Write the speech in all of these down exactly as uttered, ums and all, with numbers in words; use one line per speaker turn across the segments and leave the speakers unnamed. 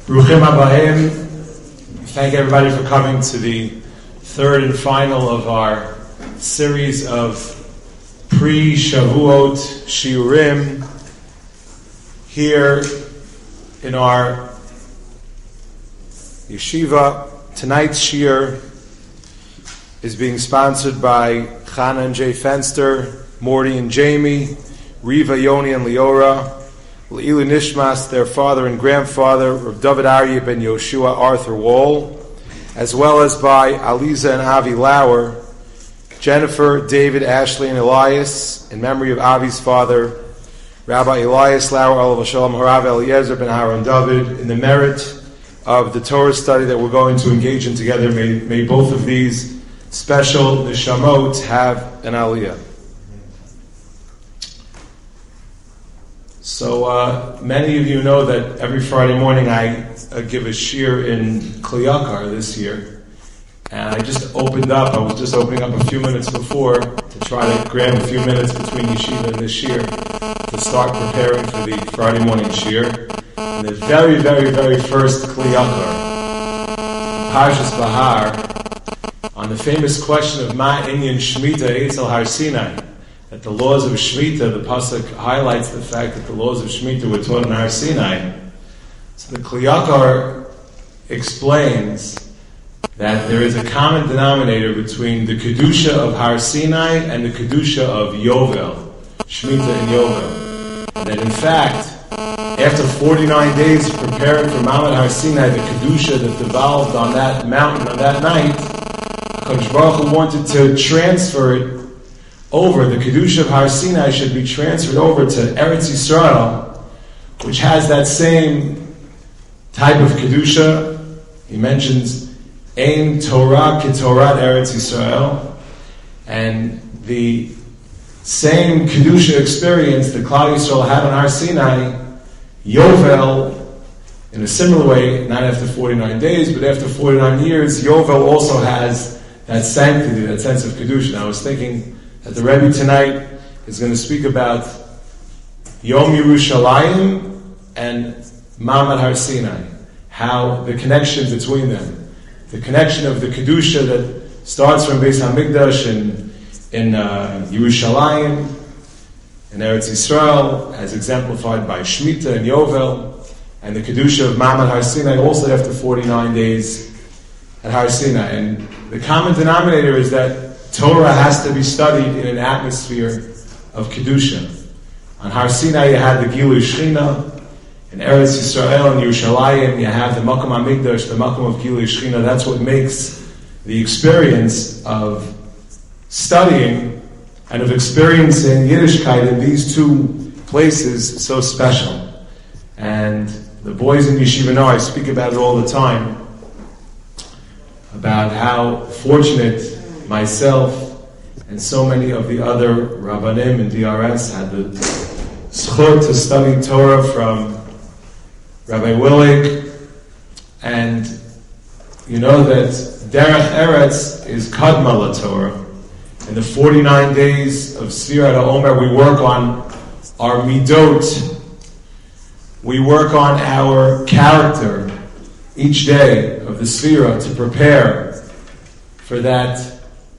Bruchim Habayim. Thank everybody for coming to the third and final of our series of pre-Shavuot Shiurim here in our yeshiva. Tonight's shiur is being sponsored by Chana and Jay Fenster, Morty and Jamie, Riva, Yoni and Leora, Le'ilu Nishmas, their father and grandfather, Rav David Aryeh ben Yoshua Arthur Wall, as well as by Aliza and Avi Lauer, Jennifer, David, Ashley, and Elias, in memory of Avi's father, Rabbi Elias Lauer, Olav Shalom, Harav Eliezer ben Aaron David, in the merit of the Torah study that we're going to engage in together. May, may both of these special neshamot have an aliyah. So uh, many of you know that every Friday morning I uh, give a shiur in Kli Yakar this year. And I just opened up, I was just opening up a few minutes before to try to grab a few minutes between yeshiva and this shiur to start preparing for the Friday morning shiur. And the very, very, very first Kli Yakar, Parshas Bahar, on the famous question of Ma Inyan Shemitah Eitzel Har Sinai, that the laws of Shemitah, the pasuk highlights the fact that the laws of Shemitah were taught in Har Sinai. So the Kli Yakar explains that there is a common denominator between the Kedusha of Har Sinai and the Kedusha of Yovel, Shemitah and Yovel. And that in fact, after forty-nine days of preparing for Mount Har Sinai, the Kedusha that devolved on that mountain on that night, HaKadosh Baruch Hu wanted to transfer it over. The Kedusha of Har Sinai should be transferred over to Eretz Yisrael, which has that same type of Kedusha. He mentions Ein Torah Ketorat Eretz Yisrael, and the same Kedusha experience that Klal Yisrael had on Har Sinai, Yovel, in a similar way, not after forty-nine days, but after forty-nine years, Yovel also has that sanctity, that sense of Kedusha. And I was thinking that the Rebbe tonight is going to speak about Yom Yerushalayim and Ma'amad Har Sinai, how the connection between them, the connection of the Kedusha that starts from Beis HaMikdash in, in uh, Yerushalayim, in Eretz Yisrael, as exemplified by Shemitah and Yovel, and the Kedusha of Ma'amad Har Sinai also after forty-nine days at Har Sinai. And the common denominator is that Torah has to be studied in an atmosphere of Kedusha. On Har Sinai you had the Gilui Shechina. In Eretz Yisrael and Yerushalayim you have the Makom HaMikdash, the Makom of Gilui Shechina. That's what makes the experience of studying and of experiencing Yiddishkeit in these two places so special. And the boys in Yeshiva know, I speak about it all the time, about how fortunate myself and so many of the other Rabbanim and D R S had the zchut to study Torah from Rabbi Willig. And you know that Derech Eretz is Kadma LaTorah. In the forty-nine days of Sfirat HaOmer, we work on our midot. We work on our character each day of the Sfira to prepare for that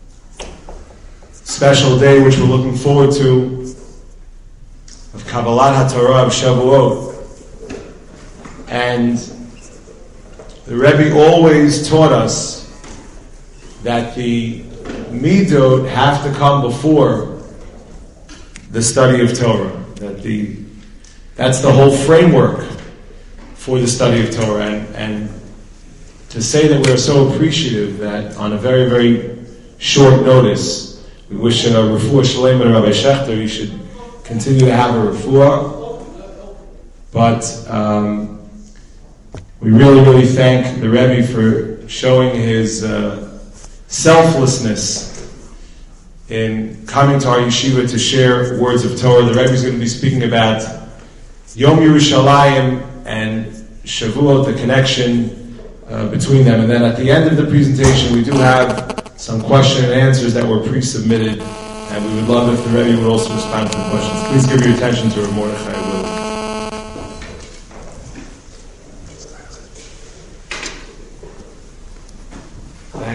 special day which we're looking forward to, of Kabbalat HaTorah of Shavuot. And the Rebbe always taught us that the midot have to come before the study of Torah. That the that's the whole framework for the study of Torah. And, and to say that we're so appreciative that on a very, very short notice we wish a refuah shalem and Rabbi Shechter, you should continue to have a refuah. But um, we really, really thank the Rebbe for showing his uh, selflessness in coming to our yeshiva to share words of Torah. The Rebbe is going to be speaking about Yom Yerushalayim and Shavuot, the connection uh, between them. And then at the end of the presentation, we do have some question and answers that were pre-submitted, and we would love if the Rebbe would also respond to the questions. Please give your attention to Rav Mordechai Willig.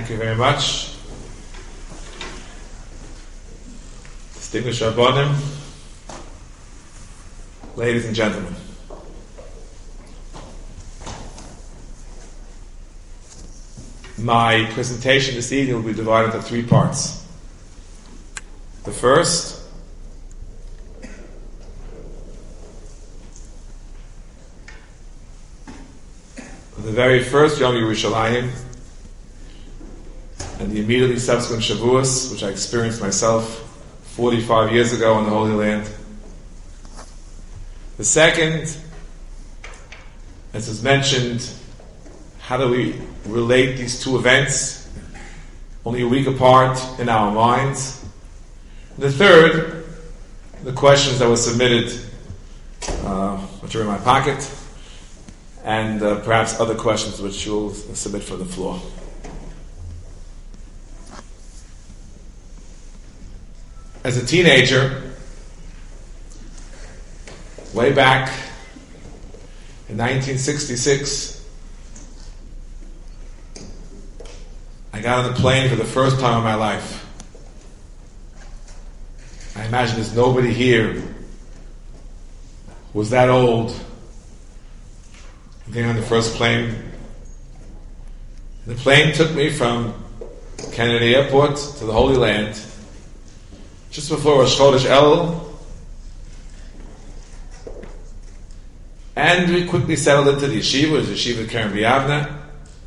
Thank you very much. Distinguished Rabbanim, ladies and gentlemen. My presentation this evening will be divided into three parts. The first, the very first Yom Yerushalayim, and the immediately subsequent Shavuos, which I experienced myself forty-five years ago in the Holy Land. The second, as was mentioned, how do we relate these two events, only a week apart in our minds? The third, the questions that were submitted, uh, which are in my pocket, and uh, perhaps other questions which you'll submit from the floor. As a teenager, way back in nineteen sixty-six, I got on a plane for the first time in my life. I imagine there's nobody here who was that old getting on the first plane. The plane took me from Kennedy Airport to the Holy Land just before Rosh Chodesh El, and we quickly settled into the yeshiva, the yeshiva Keren B'Yavne.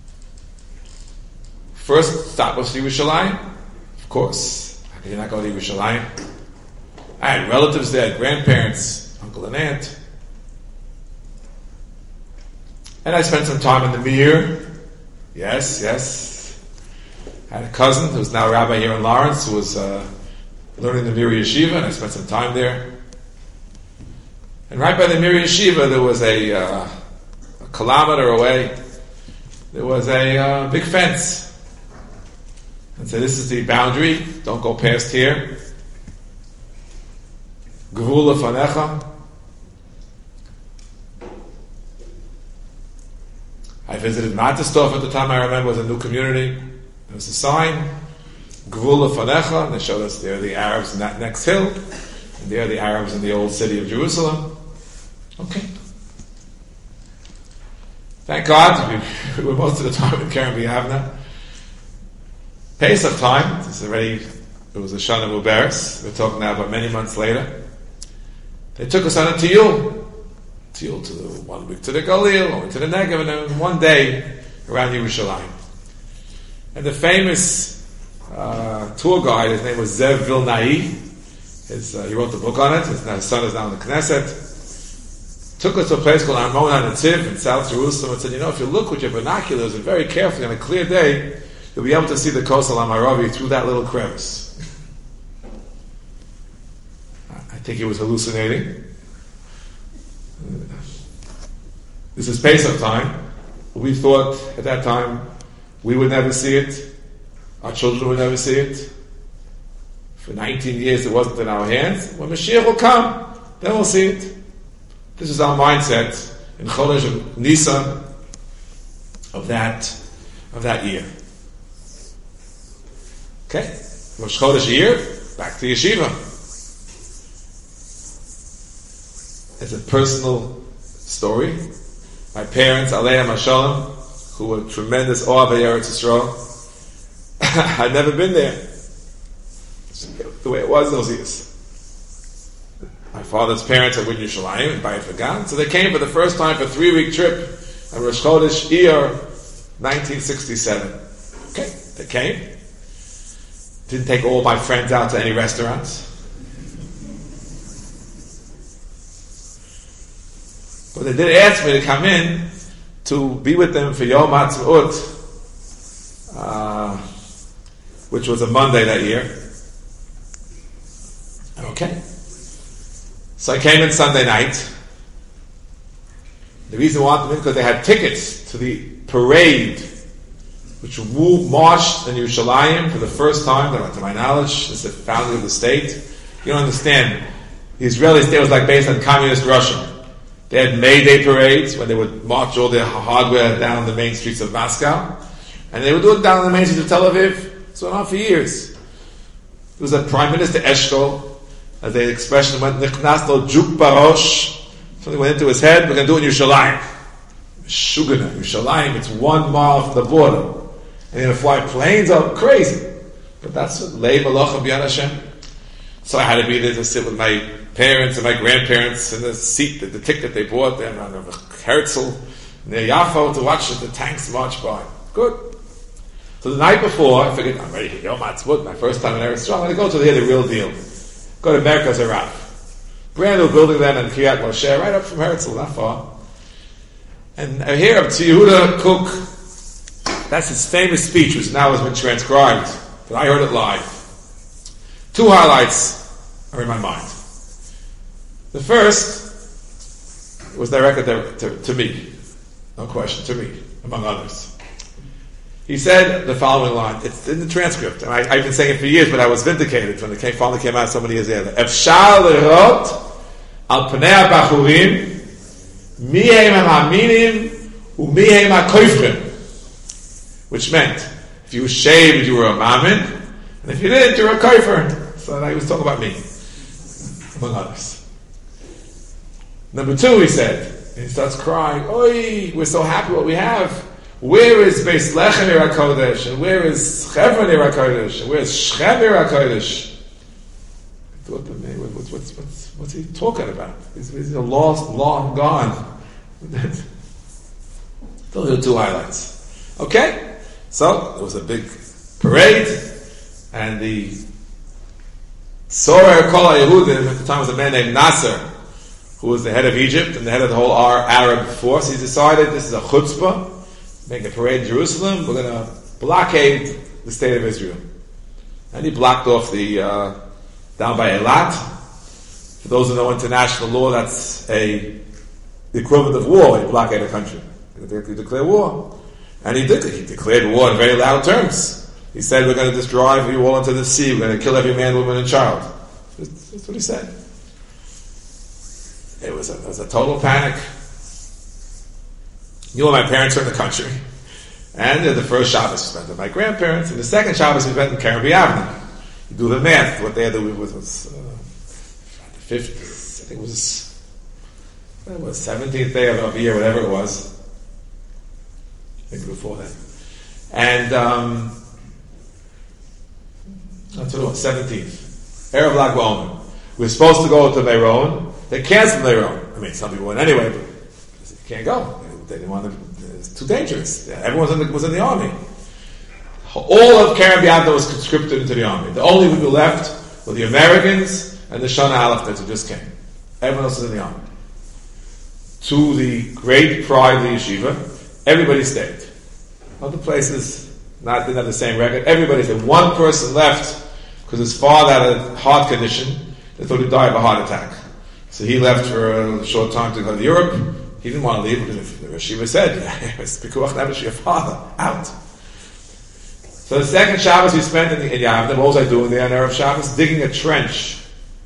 First stop was Yerushalayim, of course. How could you not go to Yerushalayim? I had relatives there, grandparents, uncle and aunt. And I spent some time in the Mir. Yes, yes. I had a cousin who's now a rabbi here in Lawrence who was uh, learning the Mir Yeshiva, and I spent some time there. And right by the Mir Yeshiva, there was a, uh, a kilometer away, there was a uh, big fence. And said, this is the boundary, don't go past here. Gevul lefanecha. I visited Matistov at the time, I remember, it was a new community. There was a sign, Gevul lefanecha, and they showed us there are the Arabs in that next hill, and there are the Arabs in the old city of Jerusalem. Okay. Thank God, we were most of the time in Keren B'Yavne. Pesach time, it's already, it was a Shana Mubaris, we're talking now about many months later. They took us on a tiyul, tiyul to the, one week to the Galil, one week to the Negev, and then one day around Yerushalayim. And the famous uh, tour guide, his name was Zev Vilnai, his, uh, he wrote the book on it, his, his son is now in the Knesset, took us to a place called Armon HaNetziv in South Jerusalem and said, you know, if you look with your binoculars and very carefully on a clear day, you'll be able to see the Kosel HaMaravi through that little crevice. I think he was hallucinating. This is Pesach time. We thought at that time we would never see it. Our children would never see it. For nineteen years it wasn't in our hands. When Mashiach will come, then we'll see it. This is our mindset in Chodesh of Nisan of that, of that year. Okay, Rosh Chodesh year, back to yeshiva. It's a personal story. My parents, Aleichem Hashalom, who were tremendous Ohavei Eretz Yisrael, I'd never been there. The way it was those years. My father's parents were in Yerushalayim in Bayit Vagan, so they came for the first time for a three-week trip on Rosh Chodesh Iyar, nineteen sixty-seven. Okay, they came. Didn't take all my friends out to any restaurants. But they did ask me to come in to be with them for Yom Ha'atzmaut, uh, which was a Monday that year. Okay. So I came in Sunday night. The reason I wanted them in because they had tickets to the parade which marched in Yerushalayim for the first time, to my knowledge, as the founder of the state. You don't understand. The Israeli state was like based on communist Russia. They had May Day parades when they would march all their hardware down the main streets of Moscow. And they would do it down in the main street of Tel Aviv. So it went on for years. There was a Prime Minister Eshkol, as the expression went, Nichnas lo juk barosh. Something went into his head, we're going to do it in Yerushalayim. Shugana, Yerushalayim, it's one mile from the border. And they're going to fly planes up, crazy. But that's what Lei Malachim B'Yad Hashem. So I had to be there to sit with my parents and my grandparents in the seat, the, the ticket they bought there on the Herzl near Yaffo to watch the tanks march by. Good. So the night before, I figured, I'm ready to Yom Ha'atzmaut, my first time in Eretz Yisrael, I'm going to go to hear the real deal. Go to Merkaz Harav. Brand new building then in Kiryat Moshe, right up from Herzl, not far. And I hear of Tzvi Yehuda Kook. That's his famous speech, which now has been transcribed. But I heard it live. Two highlights are in my mind. The first was directed to, to, to me. No question, to me, among others. He said the following line. It's in the transcript. And I, I've been saying it for years, but I was vindicated when it came, finally came out so many years later. Efshar lerot al pnei habachurim mihem ha'aminim u'mihem ha'koifrim. Which meant, if you were shaved, you were a mammon, and if you didn't, you were a koifer. So he was talking about me, among others. Number two, he said, and he starts crying, Oi, we're so happy what we have. Where is Beis Lechem Ir HaKodesh? And where is Chevron Ir HaKodesh? And where is Shechem Ir HaKodesh? I thought, man, what's, what's, what's, what's he talking about? He's, he's a lost, long gone. Those are two highlights. Okay? So, there was a big parade, and the Sorer Kol HaYehudim, at the time was a man named Nasser, who was the head of Egypt and the head of the whole Arab force. He decided this is a chutzpah, make a parade in Jerusalem, we're going to blockade the state of Israel. And he blocked off the, uh, down by Eilat. For those who know international law, that's a, the equivalent of war. You blockade a country. You declare war. And he did it. He declared war in very loud terms. He said, we're going to just drive you all into the sea, we're going to kill every man, woman, and child. That's, that's what he said. It was a, it was a total panic. You know, my parents were in the country, and the first Shabbos we spent with my grandparents, and the second Shabbos we spent in Keren B'Yavne. You do the math. What they had to do with was uh, the fifth, I think it was it was seventeenth day of the year, whatever it was. I think before that, and um, that's what it was. Seventeenth, Erev Lag BaOmer. We were supposed to go to Meron. They canceled Meron. I mean, some people went anyway, but you can't go. They didn't want to. It's too dangerous. Everyone was in the, was in the army. All of Keren B'Yavne was conscripted into the army. The only people left were the Americans and the Shana Aleph who just came. Everyone else was in the army. To the great pride of the yeshiva, everybody stayed. Other places not didn't have the same record. Everybody stayed. One person left because his father had a heart condition. They thought he'd die of a heart attack. So he left for a short time to go to Europe. He didn't want to leave because the Yeshiva said, Pikuach Nefesh, your father, out. So the second Shabbos we spent in, in Yavne, what was I doing there on Erev Shabbos? Digging a trench.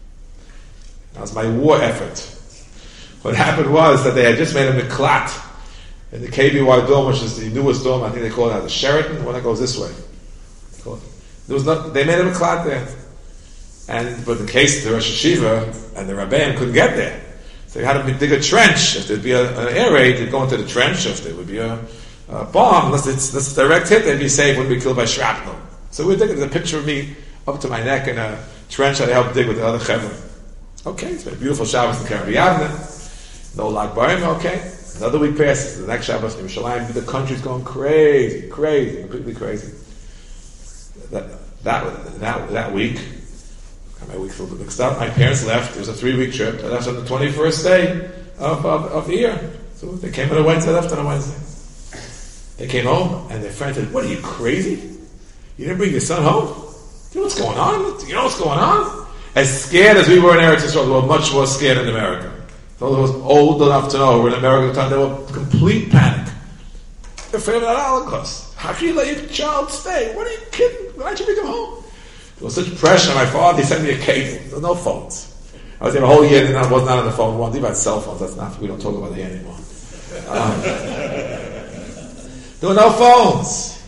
That was my war effort. What happened was that they had just made a miklat in the K B Y dome, which is the newest dome. I think they call it now the Sheraton, the one that goes this way. There was not, they made a miklat there. And, but in case the Rosh Hashiva and the Rabbeim couldn't get there, so you had to dig a trench. If there'd be a, an air raid, they'd go into the trench. If there would be a, a bomb, unless it's, unless it's a direct hit, they'd be safe, wouldn't be killed by shrapnel. So we're digging. There's a picture of me up to my neck in a trench that I helped dig with the other chevron. Okay, it's been a beautiful Shabbos in Keren B'Yavne. No Lag BaOmer, okay. Another week passes. The next Shabbos in Yerushalayim, the country's going crazy, crazy, completely crazy. That, that, that, that week, my week's a little bit mixed up. My parents left. It was a three-week trip. I left on the twenty-first day of, of, of the year. So they came on a Wednesday, left on a Wednesday. They came home, and their friend said, what, are you crazy? You didn't bring your son home? You know what's going on? You know what's going on? As scared as we were in Eretz Yisrael, they were much more scared in America. Those who was old enough to know who were in America at the time, they were complete panic. They're afraid of that Holocaust. How can you let your child stay? What are you kidding? Why don't you bring him home? There was such pressure on my father, he sent me a cable. There were no phones. I was there a whole year and I was not on the phone. One, about cell phones, that's not, we don't talk about it here anymore. Um, there were no phones.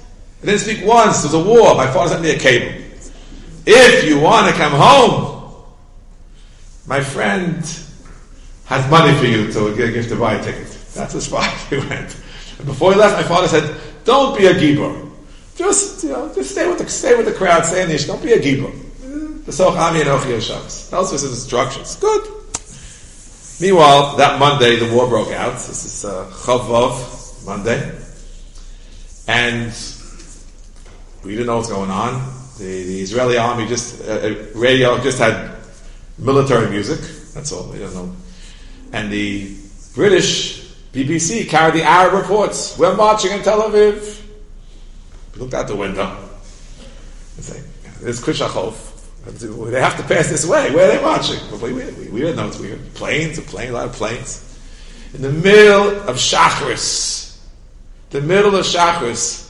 I didn't speak once. There was a war. My father sent me a cable. If you want to come home, my friend has money for you to give to buy a ticket. That's as far as he went. And before he left, my father said, "Don't be a gibor. Just, you know, just stay with the stay with the crowd. Stay in the ish. Don't be a gibor." Tells us his instructions. Good. Meanwhile, that Monday, the war broke out. This is uh, Chavov Monday, and we didn't know what's going on. The, the Israeli army just uh, radio just had military music. That's all. We don't know. And the British B B C carried the Arab reports. We're marching in Tel Aviv. We looked out the window. It's like, there's Krishachov. They have to pass this way. Where are they marching? We, we, we, we didn't know it's weird. Planes, a plane, a lot of planes. In the middle of Shachris, the middle of Shachris,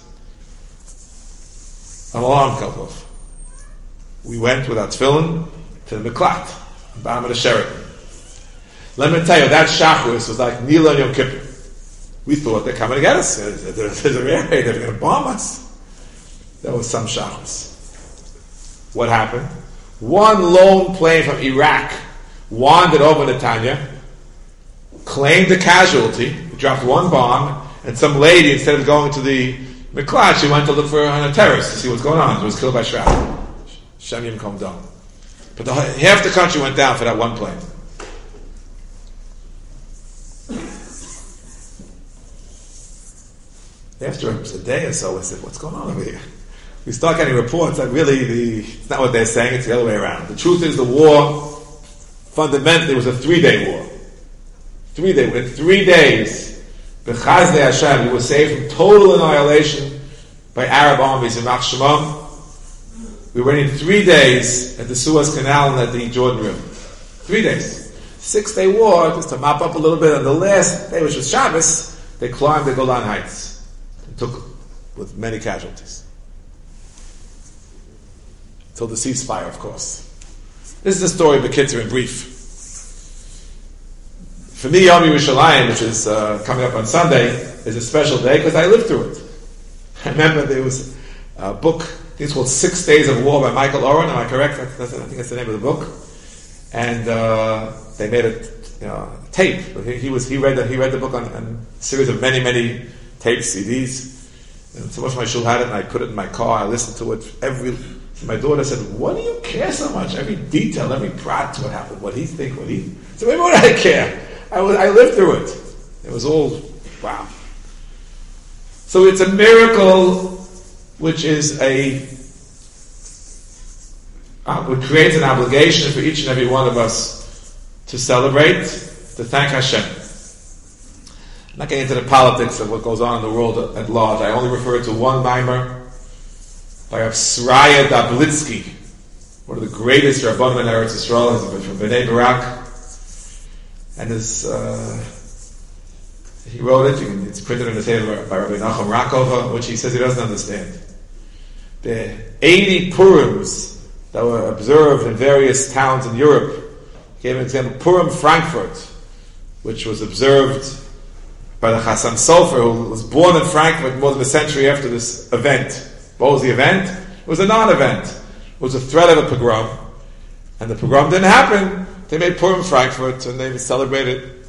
an alarm cut off. We went with our tefillin to the Miklat, bottom of the Sheraton. Let me tell you, that Shachris was like Nila and Yom Kippur. We thought they're coming to get us. There's a air raid, they're going to bomb us. That was some Shachris. What happened? One lone plane from Iraq wandered over Netanya, claimed a casualty, dropped one bomb, and some lady, instead of going to the Miklat, she went to look for on a terrace to see what's going on. She was killed by shrapnel. Shem Yim Kom Dam. But the, half the country went down for that one plane. After a day or so, we said, "What's going on over here?" We start getting reports that really the, it's not what they're saying, it's the other way around. The truth is the war, fundamentally, was a three-day war. Three day, in three days, B'chazdei Hashem, we were saved from total annihilation by Arab armies in Mach Shemam. We were in three days at the Suez Canal and at the Jordan River. Three days. Six-day war, just to mop up a little bit. On the last day, which was Shabbos, they climbed the Golan Heights. It took with many casualties. Till the ceasefire, of course. This is the story of the Kitzur in brief. For me, Yom Yerushalayim, which is uh, coming up on Sunday, is a special day because I lived through it. I remember there was a book, I think it's called Six Days of War by Michael Oren. Am I correct? That's, that's, I think that's the name of the book. And uh, they made a you know, tape. He, he was he read the, he read the book on, on a series of many many tapes, C Ds. And so much my shul had it, and I put it in my car. I listened to it every. My daughter said, "What do you care so much? Every detail, every prat, what happened, what he think, what he." So maybe what I care. I was, I lived through it. It was all wow. So it's a miracle, which is a uh, which creates an obligation for each and every one of us to celebrate, to thank Hashem. I'm not getting into the politics of what goes on in the world at large. I only refer to one mimer by Rav Sraya Dablitsky, one of the greatest Rabbanim in Eretz Yisrael, from Bnei Barak, and his, uh, he wrote it. It's printed in the table by Rabbi Nachum Rakova, which he says he doesn't understand. The eighty Purims that were observed in various towns in Europe. He gave an example: Purim Frankfurt, which was observed by the Chassam Sofer, who was born in Frankfurt more than a century after this event. What was the event? It was a non-event. It was a threat of a pogrom. And the pogrom didn't happen. They made Purim Frankfurt and they celebrated.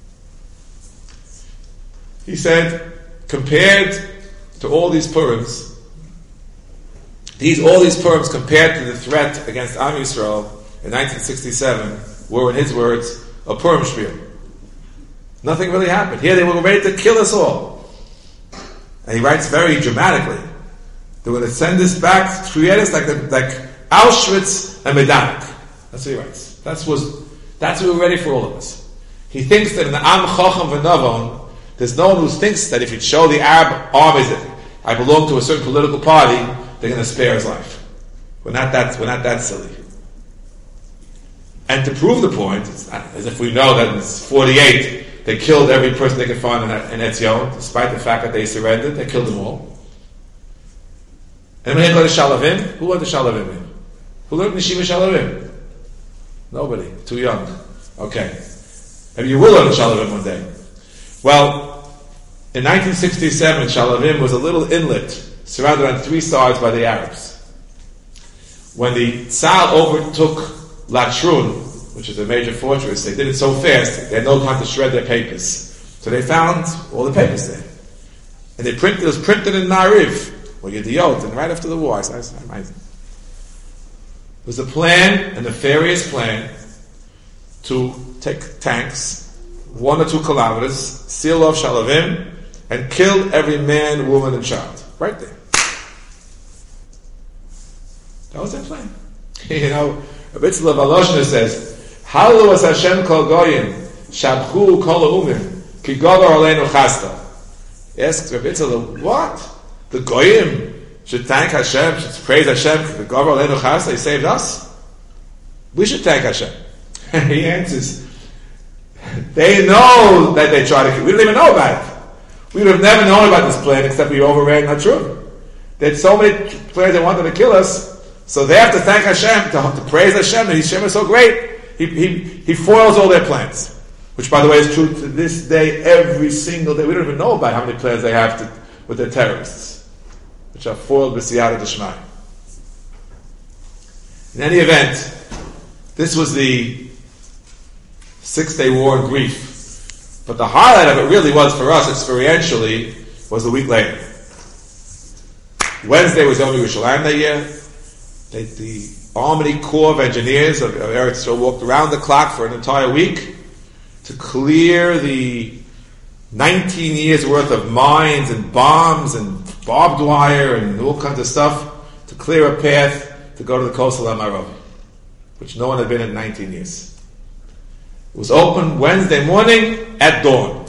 He said, compared to all these Purims, these all these Purims compared to the threat against Am Yisrael in nineteen sixty-seven were, in his words, a Purim spiel. Nothing really happened. Here they were ready to kill us all. And he writes very dramatically, they're going to send us back to create us like, the, like Auschwitz and Majdanek. That's what he writes. That's, was, that's what we're ready for all of us. He thinks that in the Am Chacham V'Navon, there's no one who thinks that if you show the Arab armies that I belong to a certain political party, they're going to spare his life. We're not that, we're not that silly. And to prove the point, it's not as if we know that in forty-eight, they killed every person they could find in, in Etzion, despite the fact that they surrendered, they killed them all. And when they go to Shalavim, who went to Shalavim? Who learned Yeshiva Shalavim? Nobody. Too young. Okay. Maybe you will learn Shalavim one day. Well, in nineteen sixty-seven, Shalavim was a little inlet surrounded on three sides by the Arabs. When the Tzal overtook Latrun, which is a major fortress, they did it so fast, they had no time to shred their papers. So they found all the papers there. And they printed, it was printed in Nariv, or Yediyot, and right after the war, I said, it was a plan, a nefarious plan, to take tanks, one or two kilometers, seal off Shalavim, and kill every man, woman, and child. Right there. That was their plan. You know, Abitzla Valoshna says, Halu as Hashem kol goyim, shabchu kol umim, ki gover aleinu chasta. Asks Abitzla, what? The goyim should thank Hashem, should praise Hashem, ki gover aleinu chasta, He saved us? We should thank Hashem. He answers, they know that they try to kill. We don't even know about it. We would have never known about this plan except we overran Natrun. They had so many plans they wanted to kill us, so they have to thank Hashem, to, to praise Hashem, and Hashem is so great. He, he, he foils all their plans. Which, by the way, is true to this day, every single day. We don't even know about how many plans they have to, with their terrorists, which are foiled with Siyata D'Shmai. In any event, this was the Six-Day War in brief. But the highlight of it really was, for us, experientially, was a week later. Wednesday was Yom Yerushalayim that year. They, the Army Corps of Engineers of, of Eretz Yisrael walked around the clock for an entire week to clear the nineteen years worth of mines and bombs and barbed wire and all kinds of stuff, to clear a path to go to the coastal Amaravi, which no one had been in nineteen years. It was open Wednesday morning at dawn.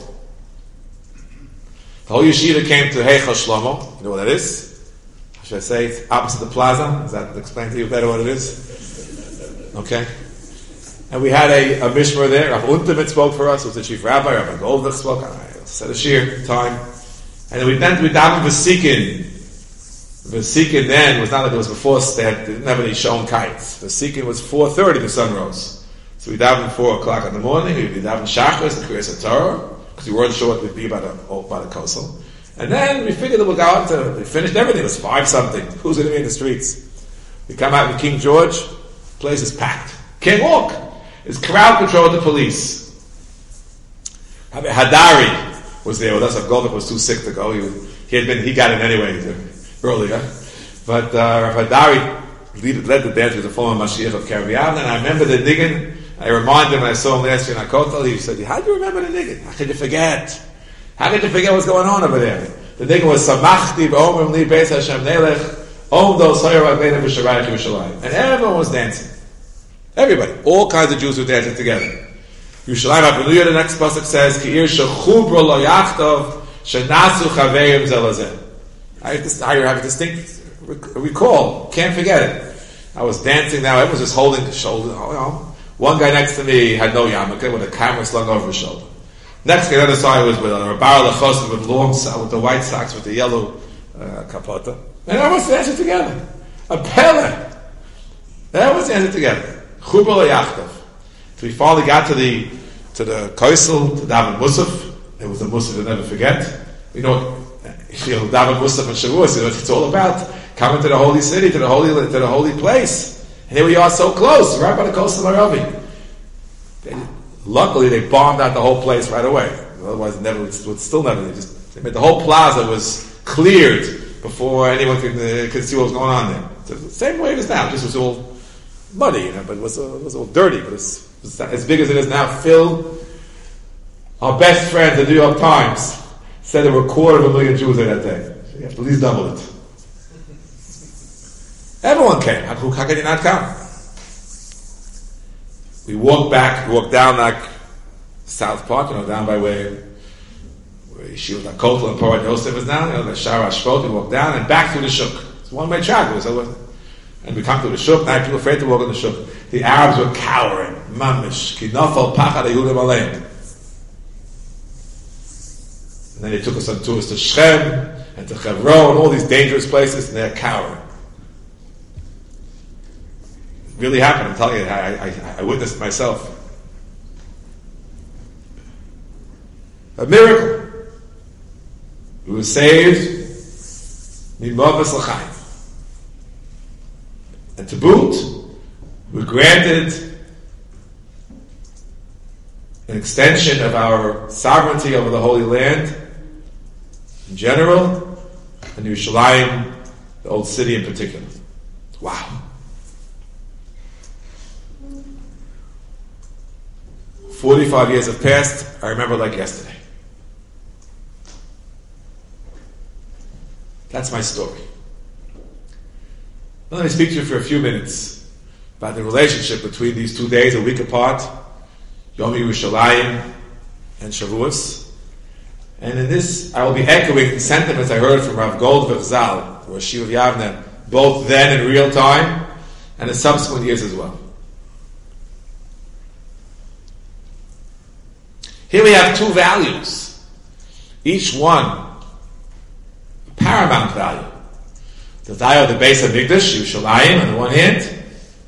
The whole yeshiva came to Heichal Shlomo. You know what that is? Should I say it's opposite the plaza? Does that explain to you better what it is? Okay. And we had a, a mishmer there. Rav Unterman spoke for us. It was the chief rabbi. Rav Goldberg spoke. I said a shir time. And then we then we davened Vasikin. Vasikin then was not like it was before. They, had, they didn't have any shown kites. Vasikin was four thirty. The sun rose. So we davened four o'clock in the morning. We davened Shachris and Kriyas Torah because we weren't sure what would be about a by the coastal. And then we figured that we'll go out to, we finished everything. It was five something. Who's going to be in the streets? We come out in King George, place is packed. Can't walk. It's crowd control of the police. Hadari was there with us. Goldberg was too sick to go. He, was, he had been, he got in anyway earlier. But uh, Rav Hadari led the dance with the former Mashiach of Karaviavna. And I remember the niggin. I reminded him when I saw him last year in Hakotel. He said, how do you remember the niggin? How could you forget? How could you forget what's going on over there? The nigga was Samachti b'omrim li beis Hashem nelech om do soyer v'agleinu b'sharayich Yerushalayim, and everyone was dancing. Everybody, all kinds of Jews were dancing together. Yerushalayim HaBenuyah, the next pasuk says, Ki ir shechubro lo yachtov shenasu chaveim zelazeh. I have to, I have a distinct recall. Can't forget it. I was dancing now. Everyone was just holding the shoulder. You know, one guy next to me had no yarmulke with a camera slung over his shoulder. Next to the other side was with a bar lechosim with long with the white socks with the yellow uh, kapota, and everyone's dancing together. A pele. Everyone's dancing together. Chubal yachtov. So we finally got to the to the koisel to David Musaf. It was a Musaf you'll never forget. You know, you know David Musaf and Shavuos. You know what it's all about. Coming to the holy city, to the holy to the holy place, and here we are, so close, right by the coastal Arabi. Luckily, they bombed out the whole place right away. Otherwise, it never would still never. They just they made the whole plaza was cleared before anyone could, uh, could see what was going on there. So the same way it is now. This was all muddy, you know, but it was, uh, it was all dirty. But it's, it's as big as it is now. Phil, our best friend, the New York Times, said there were a quarter of a million Jews there that day. So you have to at least double it. Everyone came. How, how could you not come? We walked back, we walked down like South Park, you know, down by where, where Yeshiva Kotel and Porat Yosef is now, you know, the Shara Shvot. We walked down and back through the Shuk. It's one way track. So and we come to the Shuk. Now people are afraid to walk on the Shuk. The Arabs were cowering. Mamish. Ki nafal pachad Yehudim aleim. And then they took us on tours to Shechem and to Hebron and all these dangerous places, and they're cowering. Really happened. I'm telling you, I, I, I witnessed it myself. A miracle. We were saved. Nimavas l'chaim. And to boot, we're granted an extension of our sovereignty over the Holy Land in general, and Yerushalayim, the old city in particular. Wow. Forty-five years have passed. I remember like yesterday. That's my story. Now let me speak to you for a few minutes about the relationship between these two days, a week apart, Yom Yerushalayim and Shavuos. And in this, I will be echoing sentiments I heard from Rav Goldberg Zal, or Shiv Yavne, both then in real time and in subsequent years as well. Here we have two values, each one a paramount value. The value of the base of Mikdash, Yerushalayim, on the one hand,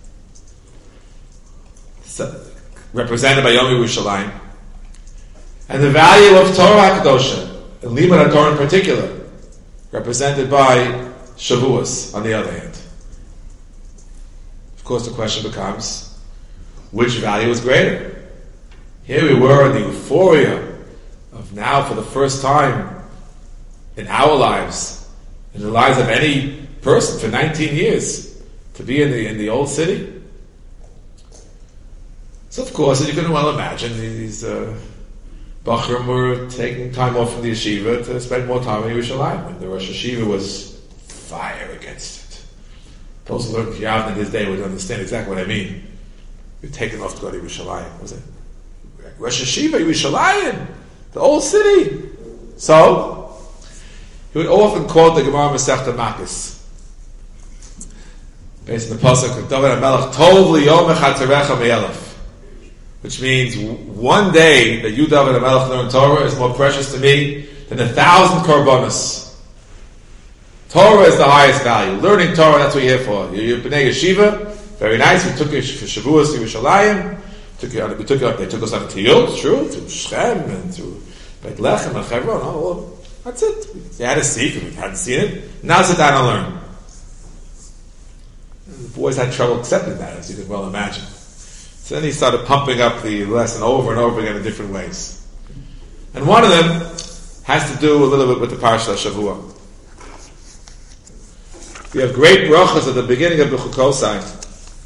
represented by Yom Yerushalayim, and the value of Torah HaKadosha, and Limud HaTorah in particular, represented by Shavuos, on the other hand. Of course, the question becomes, which value is greater? Here we were in the euphoria of now, for the first time in our lives, in the lives of any person for nineteen years, to be in the in the old city. So, of course, as you can well imagine, these uh, Bachrim were taking time off from the yeshiva to spend more time in Yerushalayim. And the Rosh Yeshiva was fire against it. Those who learned Yavne in his day would understand exactly what I mean. You're taking off to go to Yerushalayim, was it? Rosh Yeshiva, Yerushalayim, the old city. So, he would often quote the Gemara Masechta Makos, based on the pasuk of David HaMelech, Tov liyom echad terecha me'elef, which means one day that you, David HaMelech, learn Torah is more precious to me than a thousand korbanos. Torah is the highest value. Learning Torah, that's what you're here for. You're B'nai Yeshiva, very nice. We took you for Shavuos to Yerushalayim. Took you, we took you, they took us on to Tiyot, it's true, to Shechem, and to Beit Lechem, and Hebron. Oh, well, that's it. You had to see it, we hadn't seen it. Now sit down and learn. And the boys had trouble accepting that, as you can well imagine. So then he started pumping up the lesson over and over again in different ways. And one of them has to do a little bit with the Parsha Shavua. We have great brachas at the beginning of B'chukosai.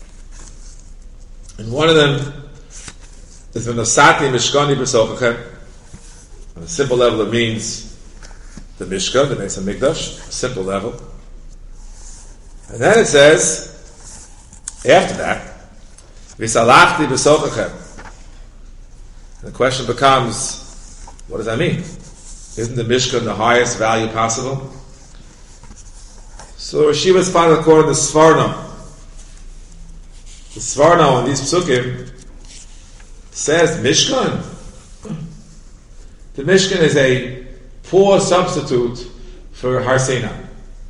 And one of them is V'nosati Mishkani B'sochachem. On a simple level, it means the Mishkan, the Beis HaMikdash, a simple level. And then it says, after that, V'salachti B'sochachem. The question becomes, what does that mean? Isn't the Mishkan the highest value possible? So Rashi was found according to Sforno. The Sforno in these psukim says Mishkan. The Mishkan is a poor substitute for Har Sinai.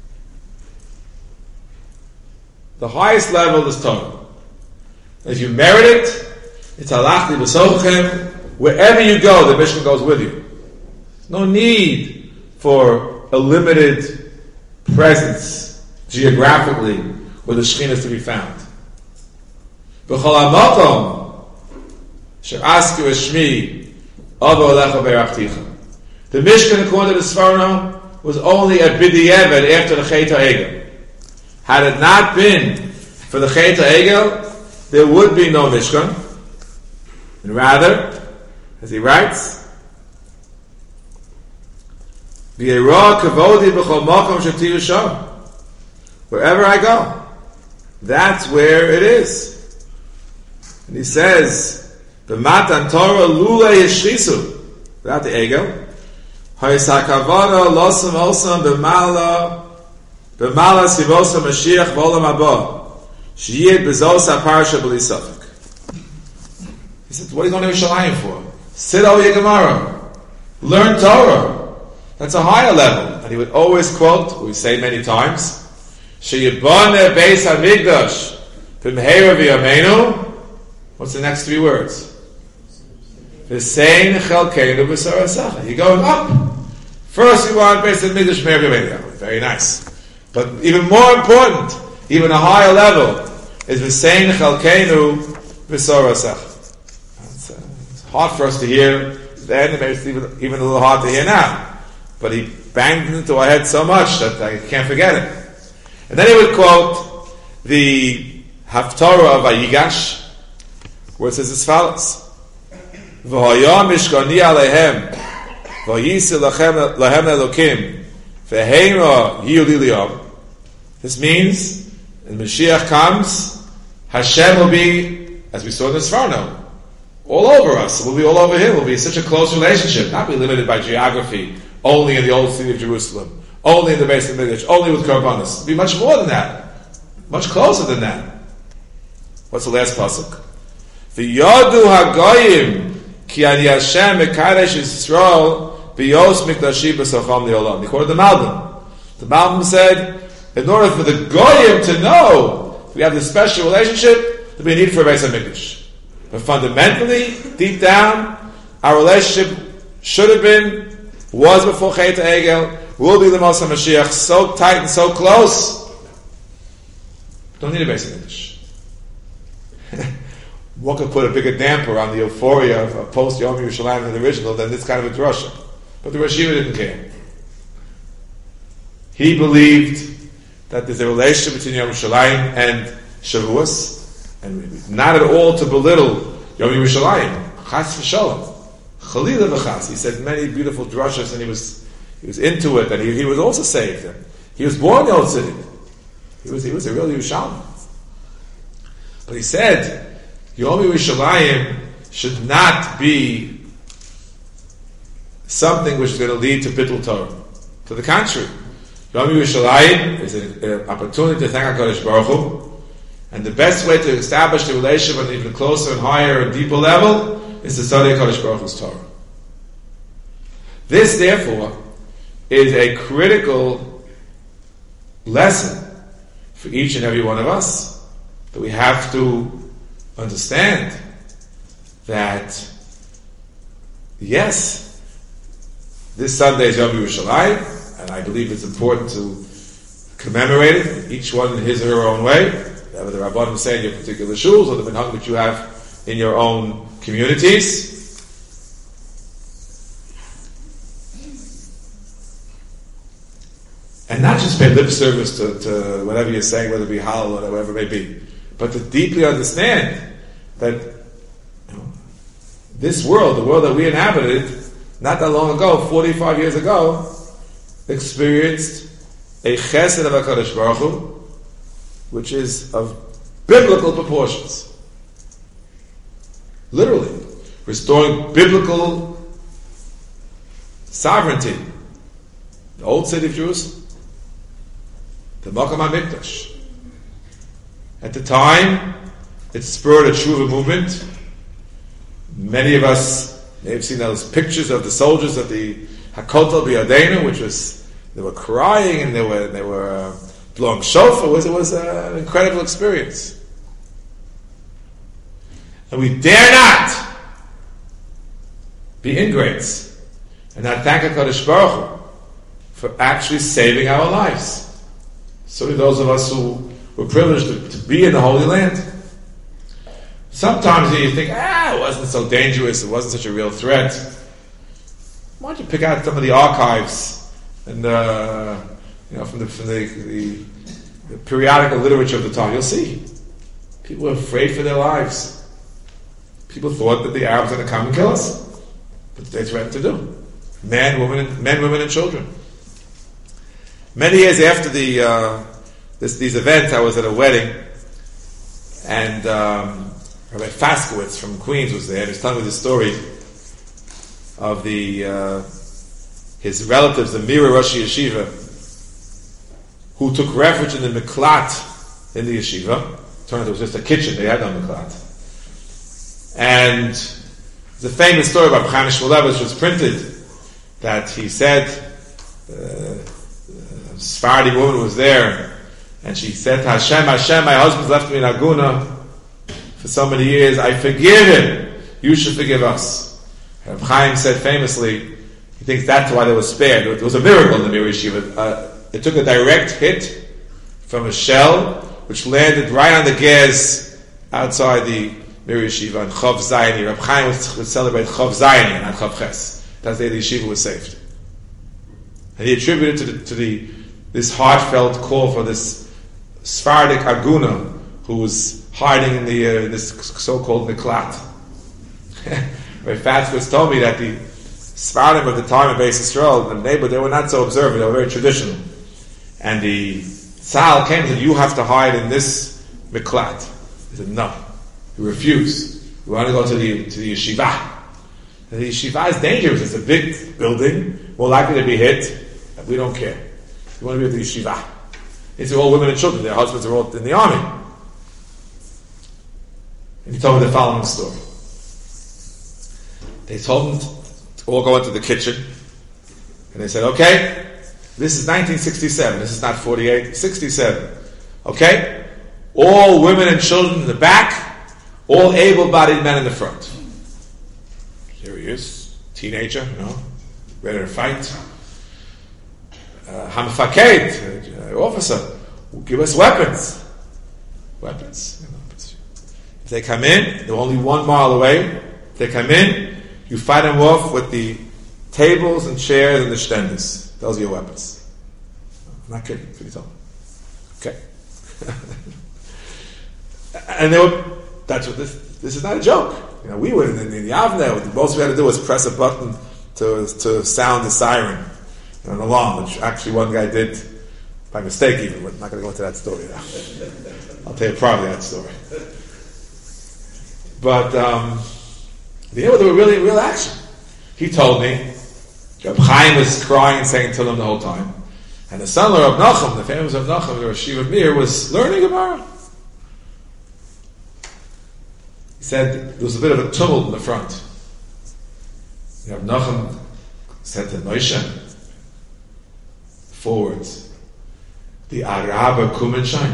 The highest level is Torah. If you merit it, it's halachli b'sochachem. Wherever you go, the Mishkan goes with you. There's no need for a limited presence geographically where the Shekhinah is to be found. B'chol hamakom asher asku eshmi avo alecha be'rachticha. The Mishkan, according to the Sforno, was only a b'di'evet after the Chet HaEgel. Had it not been for the Chet HaEgel, there would be no Mishkan. And rather, as he writes, V'yera kavodi b'chol makom shetiyu sham. Wherever I go, that's where it is. And he says, B'matan Torah lula yeshchisu, without the Egel, ha'yisakavada losam osam b'mala b'mala sivosa Mashiach v'olam haba, sheyid b'zos ha'parsha b'li safek. He said, what are you going to Yerushalayim for? Sit over your Gemara. Learn Torah. That's a higher level. And he would always quote, we say many times, Sheyibane Beis HaMikdash B'mheira v'yameinu. What's the next three words? V'sein chelkeinu b'sarasacha. You're going up. First you want Beis HaMikdash B'mheira v'yameinu. Very nice. But even more important, even a higher level, is V'sein chalkeinu v'sorasech. It's, uh, it's hard for us to hear then, maybe it's even, even a little hard to hear now. But he banged into our head so much that I can't forget it. And then he would quote the Haftarah of Vayigash, where it says as follows: V'hayom mishkani alehem, v'yisi lachem elokim, v'heima hiyu li liyom. This means, when Mashiach comes, Hashem will be, as we saw in the Sfarno, all over us. We'll be all over him. We'll be such a close relationship, not be limited by geography, only in the old city of Jerusalem, only in the base of the Midrash, only with Karbanos. It'll be much more than that. Much closer than that. What's the last pasuk? V'yadu hagoyim ki ani Hashem mekadesh Yisrael b'yos mikdashi b'socham li'olam. He quoted the Malbim. The Malbim said, in order for the goyim to know we have this special relationship, there'll be a need for a Beis HaMikdash. But fundamentally, deep down, our relationship should have been, was before Chet HaEgel, will be the Moshe Mashiach, so tight and so close. Don't need a Beis HaMikdash. What could put a bigger damper on the euphoria of, of post Yom Yerushalayim than the original than this kind of a drasha? But the Rosh Yeshiva didn't care. He believed that there's a relationship between Yom Yerushalayim and Shavuos, and not at all to belittle Yom Yerushalayim. Chas v'sholom, Chalila v'chas. He said many beautiful drashas, and he was he was into it, and he, he was also saved. And he was born in the old city. He was he was a real Yerushalmi. But he said Yom Yerushalayim should not be something which is going to lead to bittul Torah. To the contrary, Yom Yerushalayim is an opportunity to thank HaKadosh Baruch Hu, and the best way to establish the relationship on an even closer and higher and deeper level is to study HaKadosh Baruch Hu's Torah. This, therefore, is a critical lesson for each and every one of us, that we have to understand that, yes, this Sunday is Yom Yerushalayim, and I believe it's important to commemorate it, each one in his or her own way, whether the Rabbanim say in your particular shuls or the minhag that you have in your own communities. And not just pay lip service to, to whatever you're saying, whether it be halal or whatever it may be, but to deeply understand that, you know, this world, the world that we inhabited, not that long ago, forty-five years ago, experienced a chesed of HaKadosh Baruch Hu, which is of biblical proportions. Literally, restoring biblical sovereignty. The old city of Jerusalem, the Makom HaMikdash. At the time, it spurred a Tshuva movement. Many of us may have seen those pictures of the soldiers of the Hakotel B'Yadeinu, which was, they were crying and they were they were uh, blowing shofar. It was, it was uh, an incredible experience. And we dare not be ingrates and not thank HaKadosh Baruch Hu for actually saving our lives. So those of us who were privileged to, to be in the Holy Land. Sometimes you think, ah, it wasn't so dangerous, it wasn't such a real threat. Why don't you pick out some of the archives and uh, you know from the from the, the, the periodical literature of the time? You'll see people were afraid for their lives. People thought that the Arabs were going to come and kill us, but they threatened to do. Men, women, and, men, women, and children. Many years after the uh, this, these events, I was at a wedding, and um, Rabbi Faskowitz from Queens was there. He was telling me the story of the uh, his relatives, the Mira Rosh Yeshiva, who took refuge in the miklat in the yeshiva. Turned out it was just a kitchen; they had no miklat. And the famous story about Chaim Shmulevitz was printed that he said, uh, a Sephardi woman was there, and she said to Hashem, Hashem, my husband's left me in Aguna for so many years, I forgive him, you should forgive us. And Chaim said famously, he thinks that's why they were spared. It was a miracle in the Mir Yeshiva. Uh, it took a direct hit from a shell which landed right on the gas outside the Mir Yeshiva and Chav Zayini. Reb Chaim would celebrate Chav Zayini, not Chav Ches. That's the day the yeshiva was saved. And he attributed to the, to the this heartfelt call for this Sephardic Aguna who was hiding in the uh, this so-called Miklat. Rabbi Fatzquist told me that the Sephardim of the time of Beis Yisrael, the neighbor, they were not so observant, they were very traditional. And the Tzal came and said, you have to hide in this Miklat. He said, no. He refused. We want to go to the to the yeshiva. And the yeshiva is dangerous. It's a big building, more likely to be hit. We don't care. We want to be at the yeshiva. These are all women and children. Their husbands are all in the army. And he told me the following story. They told him to all go into the kitchen. And they said, okay, this is nineteen sixty-seven. This is not forty-eight, sixty-seven. Okay? All women and children in the back, all able-bodied men in the front. Here he is, teenager, you know, ready to fight. Hamfaked, uh, officer, give us weapons. Weapons. If they come in, they're only one mile away. If they come in, you fight them off with the tables and chairs and the shtenders. Those are your weapons. I'm not kidding. What you told me. Okay. And they were, that's what this, this is not a joke. You know, we were in, in the Avner, the most we had to do was press a button to, to sound the siren. An alarm, which actually one guy did by mistake even, but I'm not going to go into that story now. I'll tell you probably that story. But, um, you know, there were really real action. He told me, Reb Chaim was crying and saying Tehillim the whole time. And the son-in-law of Nachum, the famous of Nachum, the Rosh Yeshiva Mir, was learning Gemara. He said there was a bit of a tumult in the front. Reb Nachum said to Moshe, forwards, the Arab are kum and shine.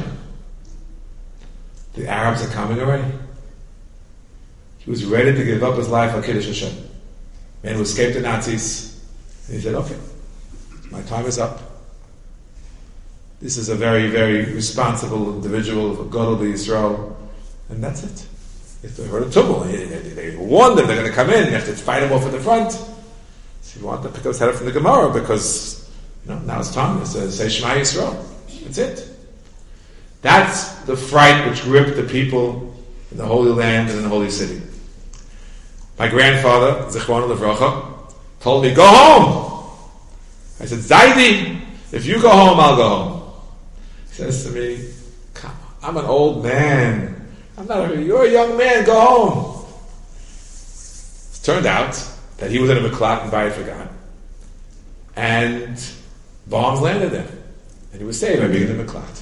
The Arabs are coming already. He was ready to give up his life on Kiddush Hashem. Man who escaped the Nazis. And he said, okay, my time is up. This is a very, very responsible individual, a Gadol B'Yisrael, and that's it. If they heard a tumult, they, they, they warned them, they're going to come in, you have to fight them off at the front. So you want to pick up his head up from the Gemara, because you know, now it's time to say Shema Yisrael. That's it. That's the fright which gripped the people in the Holy Land and in the Holy City. My grandfather, Zichron Levracha, told me, go home. I said, Zaidi, if you go home, I'll go home. He says to me, come on, I'm an old man. I'm not a, you're a young man, go home. It turned out that he was in a Miklat in Bayit Fagan. And bombs landed there. And he was saved by being in the Miklat.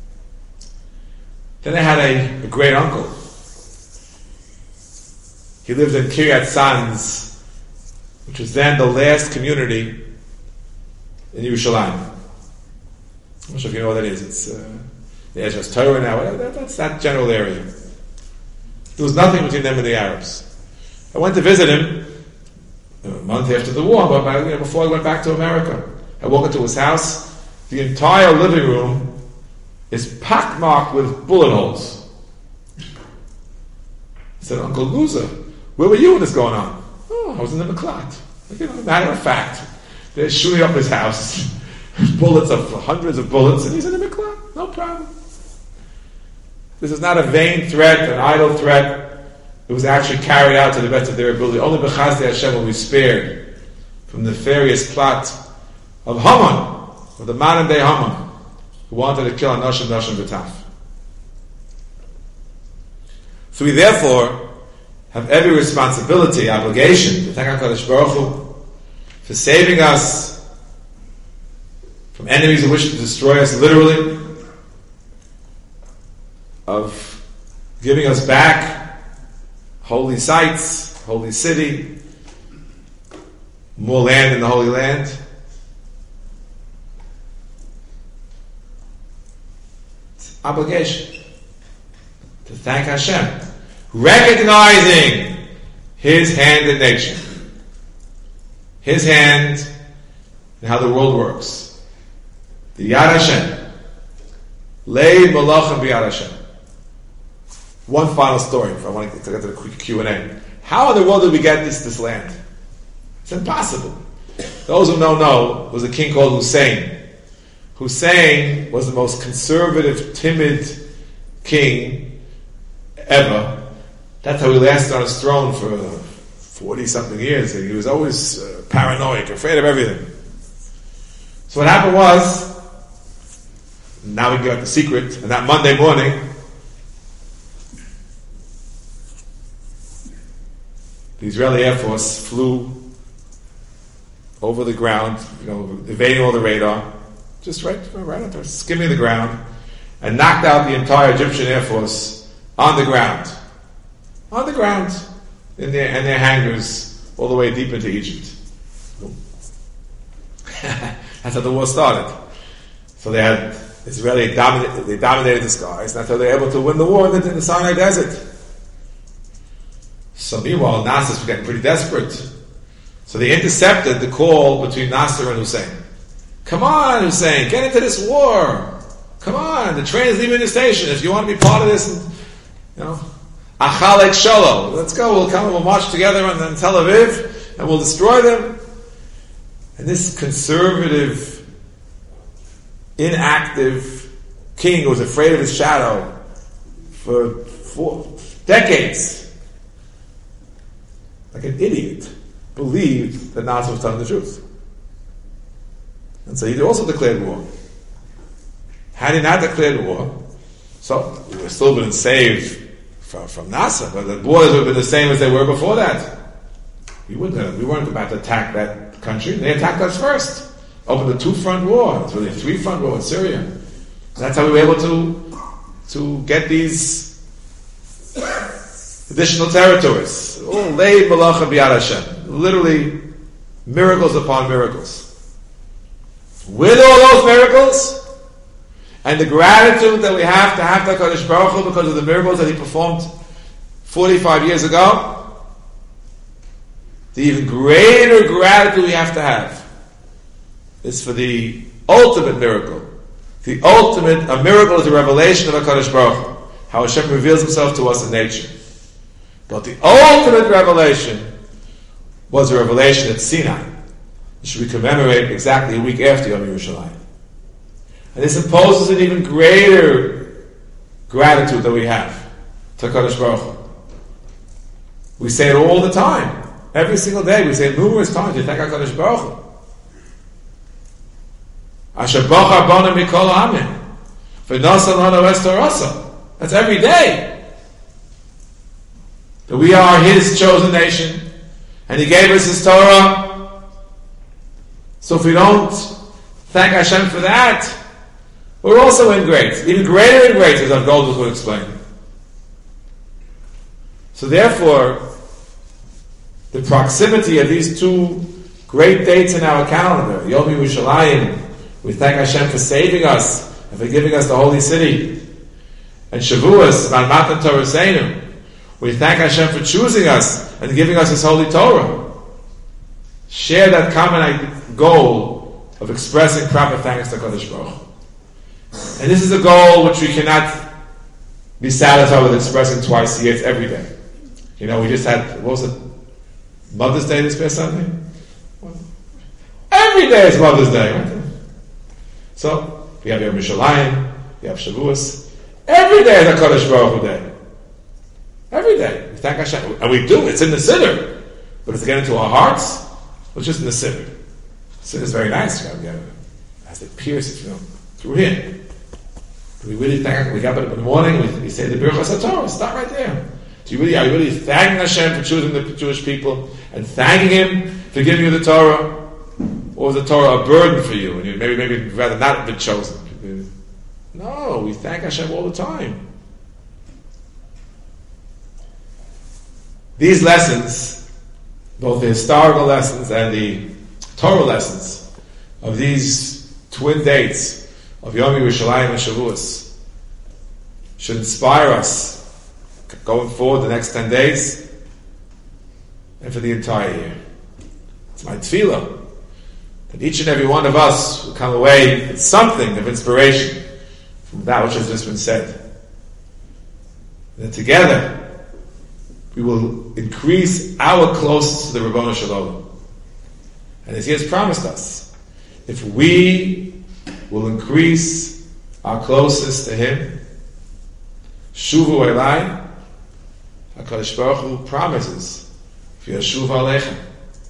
Then I had a, a great uncle. He lived in Kiryat Sanz, which was then the last community in Yerushalayim. I'm not sure if you know what that is. It's uh, the Ezras Torah now. That, that's that general area. There was nothing between them and the Arabs. I went to visit him a month after the war, but you know, before I went back to America. I walk into his house. The entire living room is pockmarked with bullet holes. I said, Uncle Luza, where were you when this going on? Oh, I was in the Miklat. Like, you know, matter of fact, they're shooting up his house. Bullets of hundreds of bullets, and he's in the Miklat. No problem. This is not a vain threat, an idle threat. It was actually carried out to the best of their ability. Only B'chasdei Hashem will be spared from the nefarious plot of Haman, of the modern day Haman, who wanted to kill Anoshim, Noshim, B'taf. So we therefore have every responsibility, obligation to thank HaKadosh Baruch Hu for saving us from enemies who wish to destroy us literally, of giving us back holy sites, holy city, more land in the Holy Land. It's obligation to thank Hashem, recognizing His hand in nature, His hand in how the world works. The Yad Hashem, Lei Malachim B'Yad Hashem. One final story. If I want to get to the quick Q and A. How in the world did we get this this land? It's impossible. Those who know know, was a king called Hussein. Hussein was the most conservative, timid king ever. That's how he lasted on his throne for forty-something years. He was always uh, paranoid, afraid of everything. So what happened was, now we got the secret, and that Monday morning, the Israeli Air Force flew over the ground, you know, evading all the radar, just right, right up there, skimming the ground, and knocked out the entire Egyptian Air Force on the ground. On the ground, in their, in their hangars, all the way deep into Egypt. That's how the war started. So they had Israeli dominated, they dominated the skies, and that's how they were able to win the war in the, in the Sinai Desert. So meanwhile, Nasser was getting pretty desperate. So they intercepted the call between Nasser and Hussein. Come on, Hussein, get into this war. Come on, the train is leaving the station. If you want to be part of this, and, you know, Achalek Shalom. Let's go. We'll come and we'll march together on Tel Aviv, and we'll destroy them. And this conservative, inactive king who was afraid of his shadow for four decades, like an idiot, believed that Nasser was telling the truth. And so he also declared war. Had he not declared war, so we would still been saved from, from Nasser, but the borders would have been the same as they were before that. We wouldn't have, we weren't about to attack that country. They attacked us first. Opened a two-front war. It's really a three-front war in Syria. And that's how we were able to, to get these additional territories. Oh, Lei Malachim B'Yad Hashem. Literally, miracles upon miracles. With all those miracles, and the gratitude that we have to have to HaKadosh Baruch Hu because of the miracles that He performed forty-five years ago, the even greater gratitude we have to have is for the ultimate miracle. The ultimate, a miracle is a revelation of HaKadosh Baruch Hu, how Hashem reveals Himself to us in nature. But the ultimate revelation was a revelation at Sinai, which we commemorate exactly a week after Yom Yerushalayim. And this imposes an even greater gratitude that we have to HaKadosh Baruch Hu. We say it all the time. Every single day we say it numerous times. We thank HaKadosh Baruch Hu. Asher bacha bana mikol ha'amim v'nasa lana es torasa. That's every day. That we are His chosen nation, and He gave us His Torah. So if we don't thank Hashem for that, we're also ingrate. Even greater ingrate, as our Goldberg will explain. So therefore, the proximity of these two great dates in our calendar, Yom Yerushalayim, we thank Hashem for saving us and for giving us the holy city, and Shavuos, Van Matan Torah, we thank Hashem for choosing us and giving us His holy Torah. Share that common goal of expressing proper thanks to Kodesh Baruch Hu. And this is a goal which we cannot be satisfied with expressing twice a year. It's every day. You know, we just had, what was it? Mother's Day this past Sunday? Every day is Mother's Day. Right? So, we have Yom Yerushalayim, we have Shavuos. Every day is a Kodesh Baruch Hu day. Every day. We thank Hashem. And we do. It's in the Siddur. But it's getting into our hearts. It's just in the Siddur. Siddur is very nice. You know, it has to pierce it, you know, through here. We really thank, we got up in the morning, we, we say the Birchas HaTorah. Stop right there. So you really, are you really thanking Hashem for choosing the Jewish people and thanking Him for giving you the Torah? Or was the Torah a burden for you? And you maybe, maybe rather not have been chosen. No, we thank Hashem all the time. These lessons, both the historical lessons and the Torah lessons of these twin dates of Yom Yerushalayim and Shavuos, should inspire us going forward the next ten days and for the entire year. It's my tefillah that each and every one of us will come away with something of inspiration from from that which has just been said. And together, we will increase our closeness to the Ribono Shel Olam. And as He has promised us, if we will increase our closeness to Him, Shuvu Elai, HaKadosh Baruch Hu promises, V'yashuv Aleichem,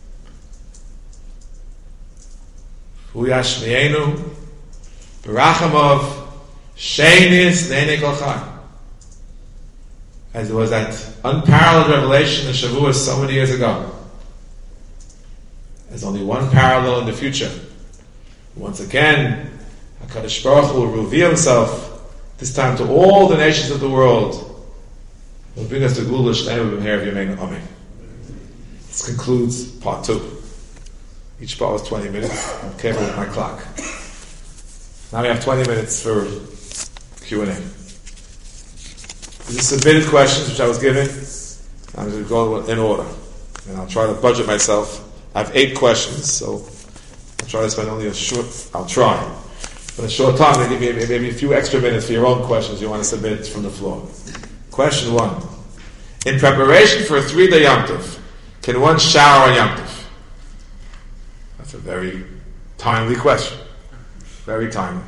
Hu Yashmienu, B'rachamov, Sheinis Ne'enei Kol Chai. As it was that unparalleled revelation of Shavuos so many years ago. There's only one parallel in the future. Once again, HaKadosh Baruch Hu will reveal Himself, this time to all the nations of the world. Will bring us to Gula Shleima B'mher V'yameinu Amen. This concludes part two. Each part was twenty minutes. I'm careful with my clock. Now we have twenty minutes for Q and A. These are submitted questions which I was given. I'm going to go in order. And I'll try to budget myself. I have eight questions, so I'll try to spend only a short, I'll try. But a short time, I'll give you maybe a few extra minutes for your own questions you want to submit from the floor. Question one. In preparation for a three-day Yom Tov, can one shower on Yom Tov? That's a very timely question. Very timely.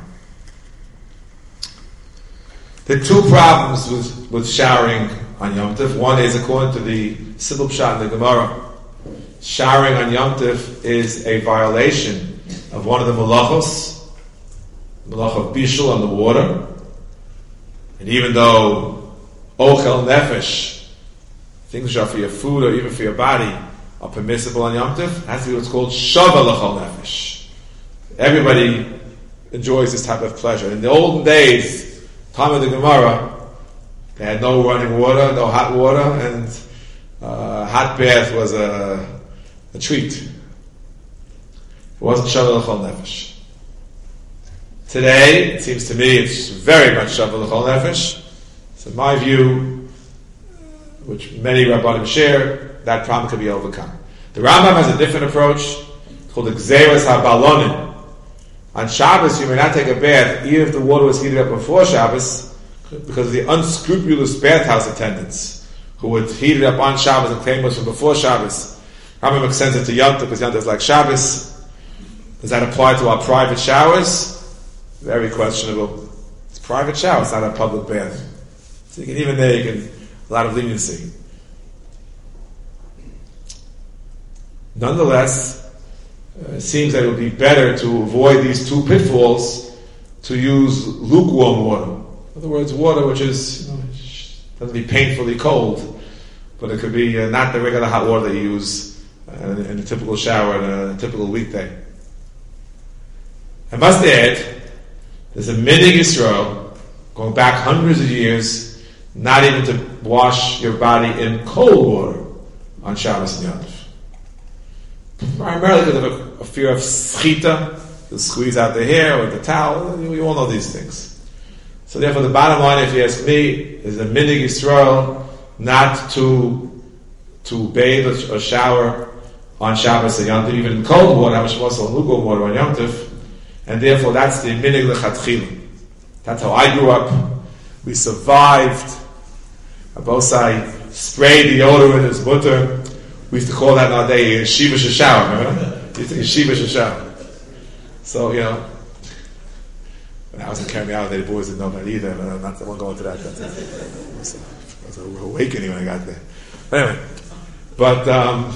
There are two problems with, with showering on Yom Tov. One is, according to the Simple Pshat in the Gemara, showering on Yom Tov is a violation of one of the malachos, the malach of bishul on the water. And even though ochel nefesh, things which are for your food or even for your body, are permissible on Yom Tov, it has to be what's called shava l'chol nefesh. Everybody enjoys this type of pleasure. In the olden days, time of the Gemara, they had no running water, no hot water, and uh, hot bath was a, a treat. It wasn't shava l'chol nefesh. Today, it seems to me, it's very much shava l'chol nefesh. So in my view, which many Rabbanim share, that problem could be overcome. The Rambam has a different approach, called the Gzeras HaBalonim. On Shabbos, you may not take a bath, even if the water was heated up before Shabbos, because of the unscrupulous bathhouse attendants who would heat it up on Shabbos and claim it was from before Shabbos. Rambam extends it to Yom Tov, because Yom Tov is like Shabbos. Does that apply to our private showers? Very questionable. It's a private shower, it's not a public bath. So you can, even there, you can, a lot of leniency. Nonetheless, uh, it seems that it would be better to avoid these two pitfalls to use lukewarm water. In other words, water which is, you know, doesn't be painfully cold, but it could be uh, not the regular hot water that you use uh, in a typical shower in a typical weekday. I must add, there's a minhag Yisrael going back hundreds of years, not even to wash your body in cold water on Shabbos and Yom Tov. Primarily because of a, a fear of schita, to squeeze out the hair or the towel. You, you all know these things. So therefore, the bottom line, if you ask me, is a minhag Yisrael not to to bathe or, or shower on Shabbos and Yom Tov, even in cold water, how much more so in lukewarm water on Yom Tov. And therefore, that's the minhag lechatchila. That's how I grew up. We survived. Abosai sprayed the odor in his butter. We used to call that nowadays Yeshiva Shashaw, remember? We used to Yeshiva Shashaw. So, you know, when I was in Kermiah, the boys didn't know that either, but I'm not the one going to that. That's it. It was, it was an awakening when I got there. Anyway, but, um,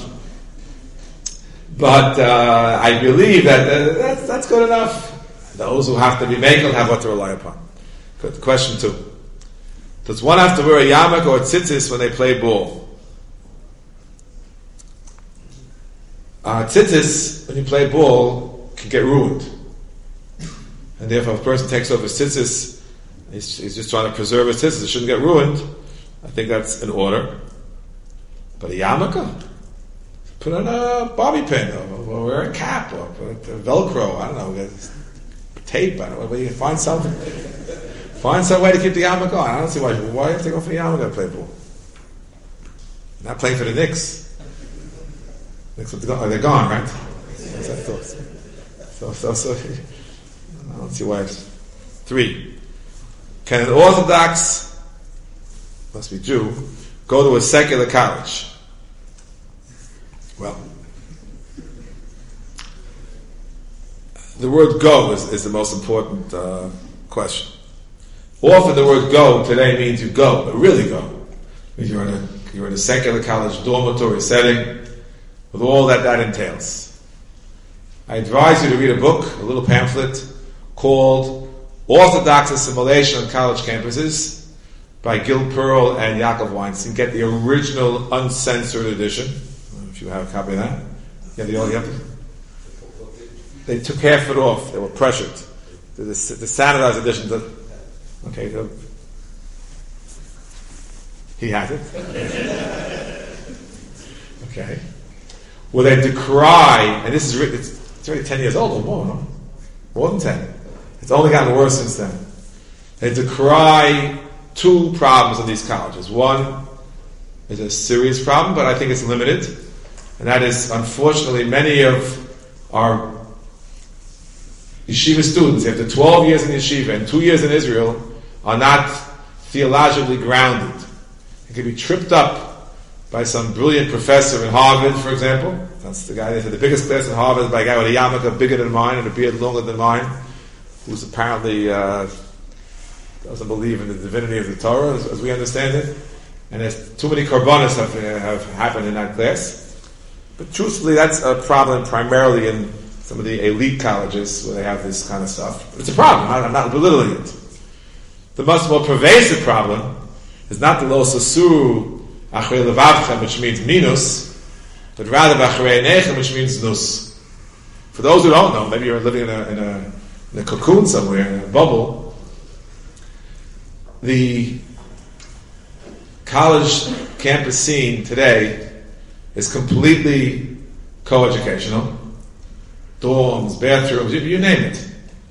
but uh, I believe that uh, that's, that's good enough. Those who have to be makel have what to rely upon. Good. Question two. Does one have to wear a yarmulke or a tzitzis when they play ball? Uh, tzitzis, when you play ball, can get ruined. And therefore, if a person takes off his tzitzis, he's, he's just trying to preserve his tzitzis, it shouldn't get ruined. I think that's in order. But a yarmulke? Put on a bobby pin, or, or wear a cap, or put a Velcro, I don't know, get tape, I don't know, but you can find something. Find some way to keep the yarmulke on. I don't see why. Why you have to go for the yarmulke to play ball? Not playing for the Knicks. Knicks are gone, they're gone, right? That's what I thought. So, so, so, I don't see why. It's three. Can an Orthodox, must be Jew, go to a secular college? Well, the word go is, is the most important uh, question. Often the word go today means you go, but really go. It means you're in a, you're in a secular college dormitory setting with all that that entails. I advise you to read a book, a little pamphlet, called Orthodox Assimilation on College Campuses by Gil Pearl and Yaakov Weinstein. Get the original uncensored edition, if you have a copy of that. Yeah, the only They took half it off. They were pressured. The, the, the sanitized edition. The, okay, the, he has it. Okay. Well, they decry, and this is written, it's, it's already ten years old or more, no? More than ten. It's only gotten worse since then. They decry two problems in these colleges. One is a serious problem, but I think it's limited. And that is, unfortunately, many of our yeshiva students, after twelve years in yeshiva and two years in Israel, are not theologically grounded. They can be tripped up by some brilliant professor in Harvard, for example. That's the guy that said the biggest class in Harvard is by a guy with a yarmulke bigger than mine and a beard longer than mine, who's apparently uh, doesn't believe in the divinity of the Torah, as, as we understand it. And there's too many korbanos have, have happened in that class. But truthfully, that's a problem primarily in some of the elite colleges where they have this kind of stuff. But it's a problem. I'm not belittling it. The much more pervasive problem is not the lo sasuru achrei levavchem, which means minus, but rather achrei nechem, which means nus. For those who don't know, maybe you're living in a, in a, in a cocoon somewhere, in a bubble. The college campus scene today is completely co-educational. Dorms, bathrooms, you, you name it.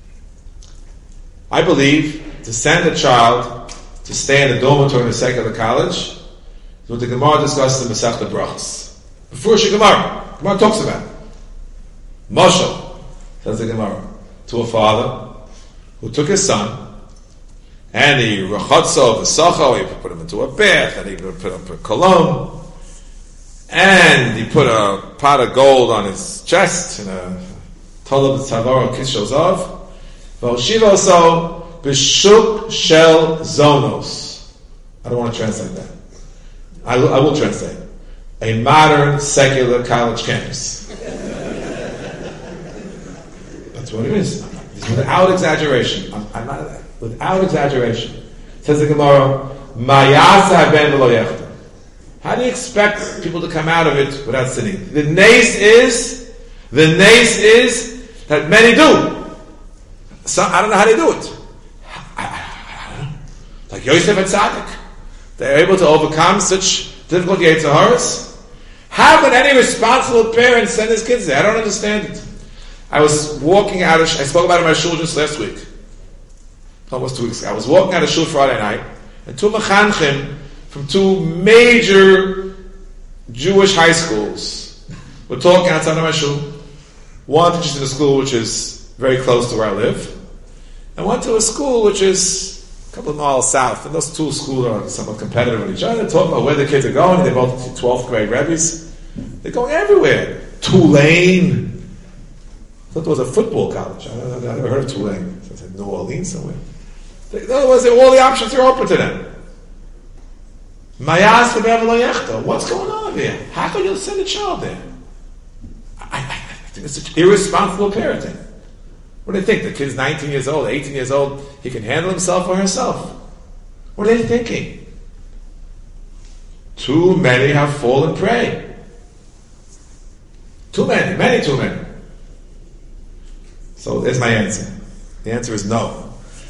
I believe to send a child to stay in a dormitory in a secular college is what the Gemara discusses in Masechta Brachos. Before she Gemara, Gemara talks about it. Moshe, says the Gemara, to a father who took his son and he rachotzo v'sacho, he put him into a bath, and he put him in cologne, and he put a pot of gold on his chest, and a tolab tzavor kishel zav, v'oshiva so b'shuk shel zonos. I don't want to translate that. I will, I will translate. A modern secular college campus. That's what it is. Without exaggeration. I'm, I'm not, without exaggeration. Says the Gemara, Mayasa ben v'lo yechta. How do you expect people to come out of it without sinning? The nace is, the nace is that many do. Some, I don't know how they do it. I, I, I don't know. Like Yosef and Tzaddik. They're able to overcome such difficult Yetzaharas. How can any responsible parent send his kids there? I don't understand it. I was walking out of, I spoke about it in my shul just last week. Almost two weeks ago. I was walking out of shul Friday night, and two mechanchim from two major Jewish high schools were talking outside of my shul. One teaches in a school which is very close to where I live, and one to a school which is a couple of miles south. And those two schools are somewhat competitive with each other. They're talking about where the kids are going. They're both twelfth grade rebbes. They're going everywhere. Tulane. I thought it was a football college. I, I, I never heard of Tulane. So I said New Orleans somewhere. In other words, all the options are open to them. Mayas v'lo yechta. What's going on there? How can you send a child there? I, I, I think it's irresponsible parenting. What do they think? The kid's nineteen years old, eighteen years old. He can handle himself or herself. What are they thinking? Too many have fallen prey. Too many, many too many. So there's my answer. The answer is no.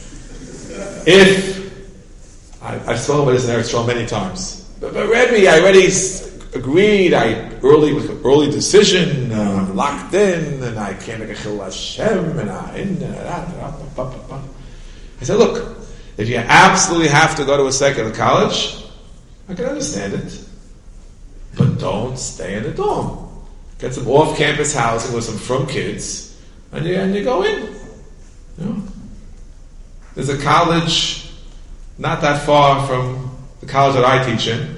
If I, I've spoken about this in Eretz Yisrael many times, but, but Rebbe, I already agreed. I early with an early decision. Uh, I'm locked in, and I can't make a chil Hashem, and I. And, uh, I said, look, if you absolutely have to go to a secular college, I can understand it, but don't stay in the dorm. Get some off-campus housing with some frum kids. And you, and you go in. You know? There's a college not that far from the college that I teach in,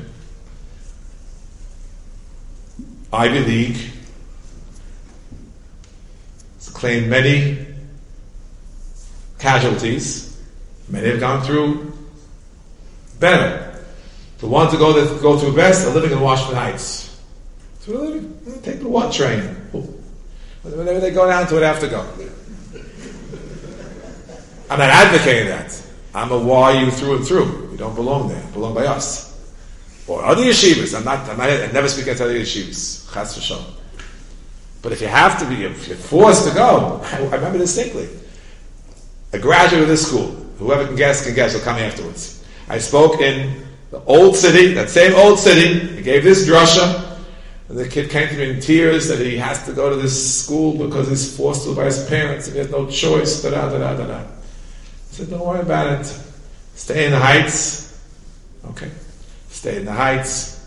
Ivy League. It's claimed many casualties. Many have gone through better. The ones who go, that go through best are living in Washington Heights. So we're living. We're take the one train. Whenever they go down to it, they have to go. I'm not advocating that. I'm a Y U through and through. You don't belong there. You belong by us. Or other yeshivas. I'm not, I'm not, I never speak against other yeshivas. Chas v'shalom. But if you have to be, if you're forced to go, I, I remember distinctly. A graduate of this school, whoever can guess, can guess, will come afterwards. I spoke in the old city, that same old city. He gave this drasha. And the kid came to me in tears that he has to go to this school because he's forced to by his parents and he has no choice. Da da da da da. I said, don't worry about it. Stay in the Heights. Okay. Stay in the Heights.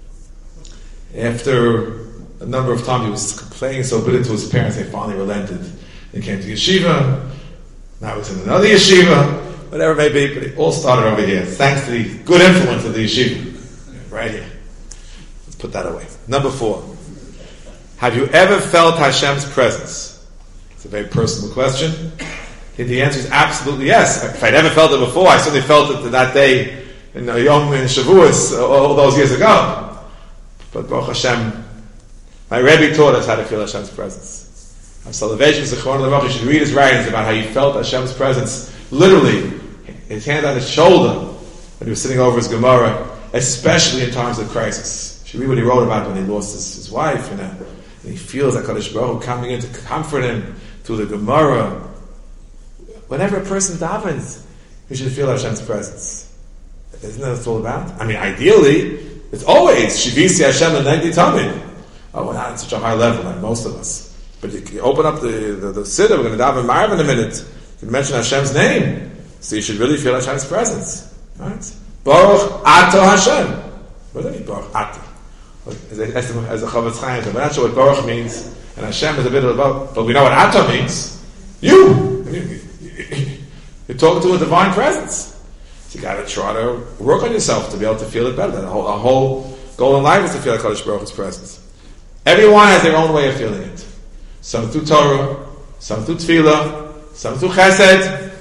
After a number of times he was complaining so bitter to his parents, they finally relented. They came to yeshiva. Now he's in another yeshiva. Whatever it may be, but it all started over here. Thanks to the good influence of the yeshiva. Right here. Let's put that away. Number four. Have you ever felt Hashem's presence? It's a very personal question. I think the answer is absolutely yes. If I'd ever felt it before, I certainly felt it that day in Yom in Shavuos all those years ago. But Baruch Hashem, my Rebbe taught us how to feel Hashem's presence. On Salvation Zichron Levacha, you should read his writings about how he felt Hashem's presence. Literally, his hand on his shoulder when he was sitting over his Gemara, especially in times of crisis. You should read what he wrote about when he lost his, his wife, you know, and he feels like HaKadosh Baruch Hu coming in to comfort him through the Gemara. Whenever a person davens, you should feel Hashem's presence. Isn't that what it's all about? I mean, ideally, it's always Shivisi Hashem and Negdi Tamid. Oh, we're not at such a high level like most of us. But you, you open up the the, the Siddur, we're going to daven Ma'ariv in a minute. You can mention Hashem's name, so you should really feel Hashem's presence. Right? Baruch Ato Hashem. What does it mean, Baruch Ato? As a, as a Chavetz Chaim, we're not sure what Baruch means, and Hashem is a bit of a, but we know what Ato means. You! I mean, you're talking to a divine presence. So you got to try to work on yourself to be able to feel it better. That whole, our whole goal in life is to feel like HaKadosh Baruch Hu's presence. Everyone has their own way of feeling it. Some through Torah, some through Tefillah, some through Chesed.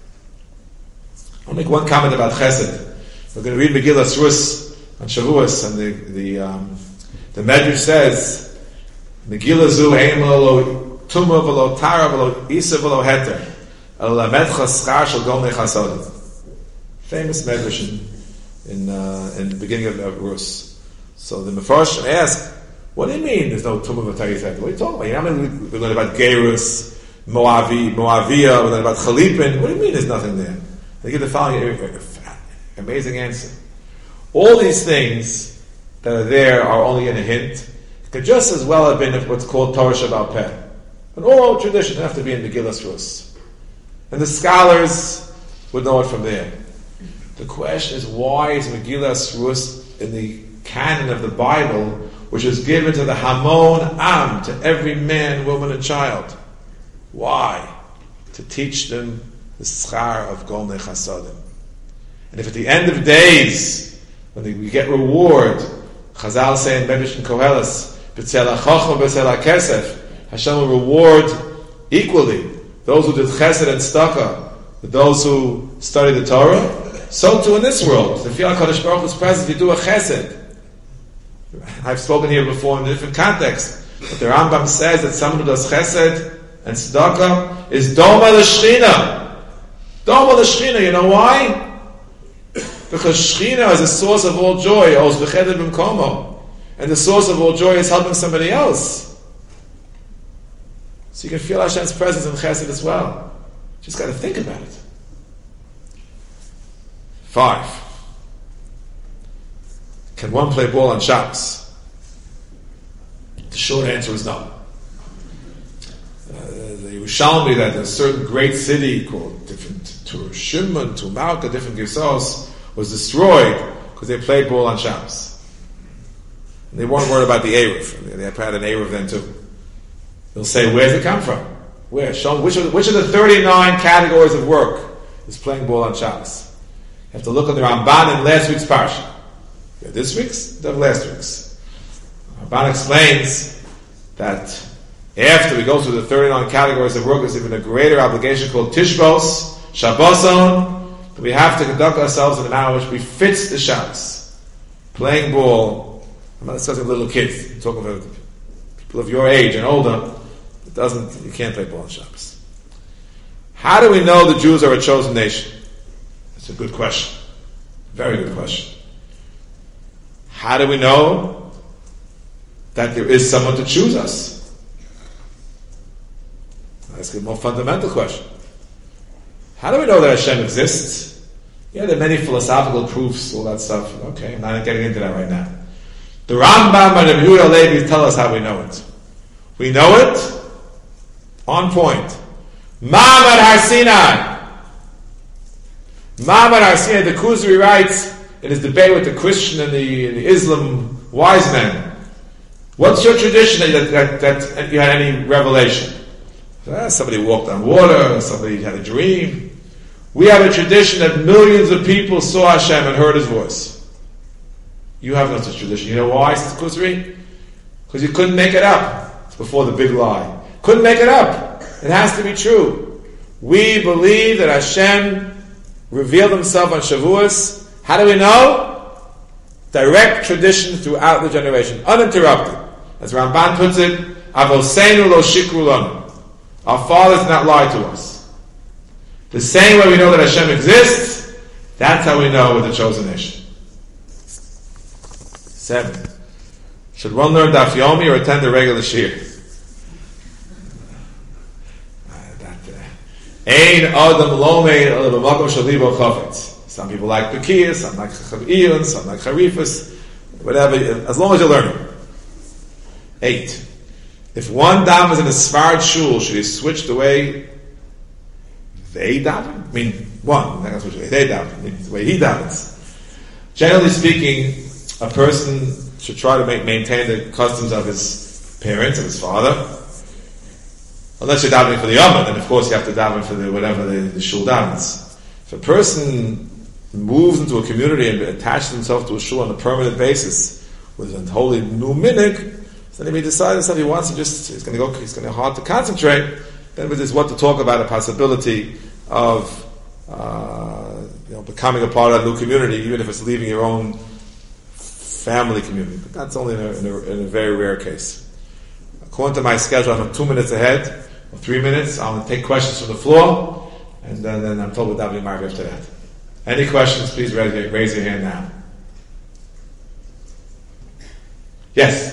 I'll make one comment about Chesed. We're going to read Megillas Rus on Shavuos, and the the um, the Medrash says, Megillah zu ein lo tumah v'lo tara v'lo isa v'lo heter el lamedcha schar shel gomei chasodim. Famous Medrash in in, uh, in the beginning of, of Rus. So the Mefarshim ask, what do you mean there's no tumah v'tara isa? What are you talking about? You know, I mean, we learned about Gerus, Moavi, Moavia, we learned about Chalipin. What do you mean there's nothing there? They give the following amazing answer. All these things that are there are only in a hint. It could just as well have been what's called Torah Shabbat Peh. An oral tradition doesn't have to be in Megillas Rus. And the scholars would know it from there. The question is, why is Megillas Rus in the canon of the Bible, which is given to the Hamon Am, to every man, woman, and child? Why? To teach them the schar of Gomei Chasodim. And if at the end of days, when we get reward, Chazal say in Medrash and Koheles, B'tzel HaChochma, B'tzel HaKesef, Hashem will reward equally those who did Chesed and Tzedakah with those who studied the Torah. So too in this world, to feel HaKadosh Baruch Hu's presence, you do a Chesed. I've spoken here before in a different context, but the Rambam says that someone who does Chesed and Tzedakah is Doma L'Shechina. Doma L'Shechina, you know why? Because Shechina is a source of all joy, and the source of all joy is helping somebody else. So you can feel Hashem's presence in Chesed as well. Just got to think about it. Five. Can one play ball on Shabbos? The short answer is no. Uh, the Yerushalmi, that a certain great city called different Turushim and Tumalka, different Gisos, was destroyed because they played ball on Shabbos. And they weren't worried about the Eruv. They had an Eruv then too. They'll say, where's it come from? Where? Show, which, of the, which of the thirty-nine categories of work is playing ball on Shabbos? You have to look at the Ramban in last week's parsha. You have this week's, you have last week's. Ramban explains that after we go through the thirty-nine categories of work, there's even a greater obligation called Tishbos, Shabboson, that we have to conduct ourselves in a manner which befits the Shabbos. Playing ball, I'm not discussing little kids, I'm talking about people of your age and older, it doesn't, you can't play ball on Shabbos. How do we know the Jews are a chosen nation? That's a good question. Very good question. How do we know that there is someone to choose us? That's a more fundamental question. How do we know that Hashem exists? Yeah, there are many philosophical proofs, all that stuff. Okay, I'm not getting into that right now. The Rambam and Rabbi Yehuda Levi tell us how we know it. We know it on point. Ma'amad Har Sinai. Ma'amad Har Sinai, the Kuzari writes in his debate with the Christian and the, and the Islam wise men, what's your tradition that, that, that you had any revelation? Uh, somebody walked on water, somebody had a dream. We have a tradition that millions of people saw Hashem and heard His voice. You have no such tradition. You know why, says Kuzari? Because you couldn't make it up. It's before the big lie. Couldn't make it up. It has to be true. We believe that Hashem revealed Himself on Shavuos. How do we know? Direct tradition throughout the generation. Uninterrupted. As Ramban puts it, Avoseinu lo shikru lanu. Our fathers did not lie to us. The same way we know that Hashem exists, that's how we know we're the chosen nation. Seven. Should one learn Daf Yomi or attend a regular shir? Ein adam lo meid ala b'makom shel libo chafetz. Some people like Bekiyas, some like Chaviyun, some like Charifas, whatever, as long as you learn it. Eight. If one dam is in a Sfard shul, should he switch the way they daven? I mean, one, not switch the way they daven, I mean, the way he davens. Generally speaking, a person should try to make, maintain the customs of his parents, of his father. Unless you're davening for the Yom, then of course you have to daven for the whatever the, the shul davens. If a person moves into a community and attaches himself to a shul on a permanent basis with a wholly new minig, then if he decides that he wants to just, he's going to go, he's going to hard to concentrate, then with this what to talk about a possibility of uh, you know, becoming a part of a new community, even if it's leaving your own family community. But that's only in a, in a, in a very rare case. According to my schedule, I'm two minutes ahead, or three minutes. I'll take questions from the floor, and then, then I'm told with David Marv after that. Any questions, please raise, raise your hand now. Yes?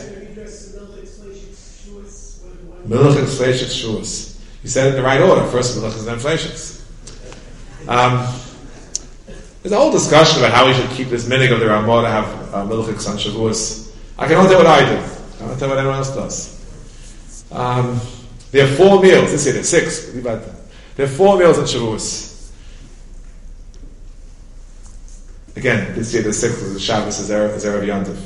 Melech and Fleishik Shuas. You said it in the right order. First Melech and then Fleishiks. Um, there's a whole discussion about how we should keep this minig of the Ramah to have uh, Melech on Shavuos. I can only tell what I do. I don't tell what anyone else does. Um, there are four meals. This year there are six. There are four meals on Shavuos. Again, this year the sixth of the Shabbos is Erev Yantiv.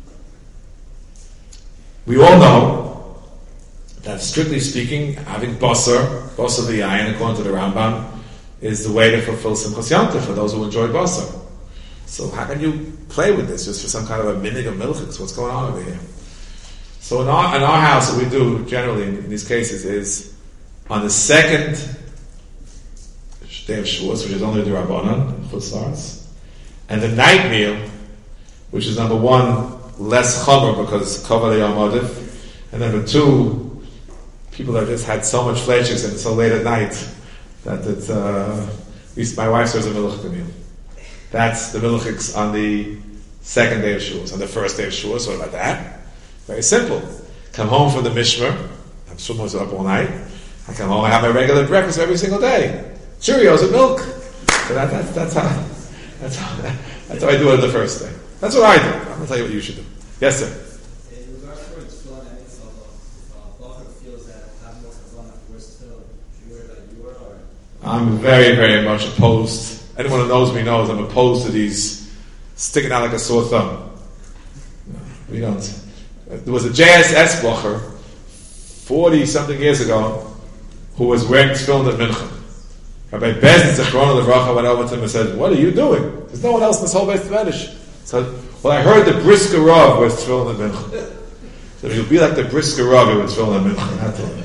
We all know that, strictly speaking, having basar, basar v'yayin, according to the Rambam, is the way to fulfill Simchas Yantiv for those who enjoy basar. So how can you play with this just for some kind of a minig of milchiks? What's going on over here? So in our, in our house, what we do generally in, in these cases is on the second day of Shavuos, which is only the Rabbanan, Chutzlaretz, and the night meal, which is number one, less chomer because kavod Yom Adif, and number two, people have just had so much fleishiks and so late at night that it's, uh, at least my wife serves a milchik meal. That's the milchiks on the second day of Shavuos. On the first day of Shavuos, what about that? Very simple. Come home from the Mishmer. I'm Shavuos up all night. I come home, I have my regular breakfast every single day. Cheerios and milk. So that, that, that's how that's how that's how I do it the first day. That's what I do. I'm going to tell you what you should do. Yes, sir.
In regards to its flood, I think so. If Buffer feels that have more kavanah, we're still fewer than you are. Or
I'm very, very much opposed. Anyone who knows me knows I'm opposed to these sticking out like a sore thumb. No, we don't. There was a J S S blocher forty something years ago who was wearing tefillin at Mincha. Rabbi Bezdin Zechron Levracha went over to him and said, "What are you doing? There's no one else in this whole Beis Medrash." So, well, I heard the Brisker Rav was tefillin and mincha. So you'll be like the Brisker Rav with tefillin and mincha.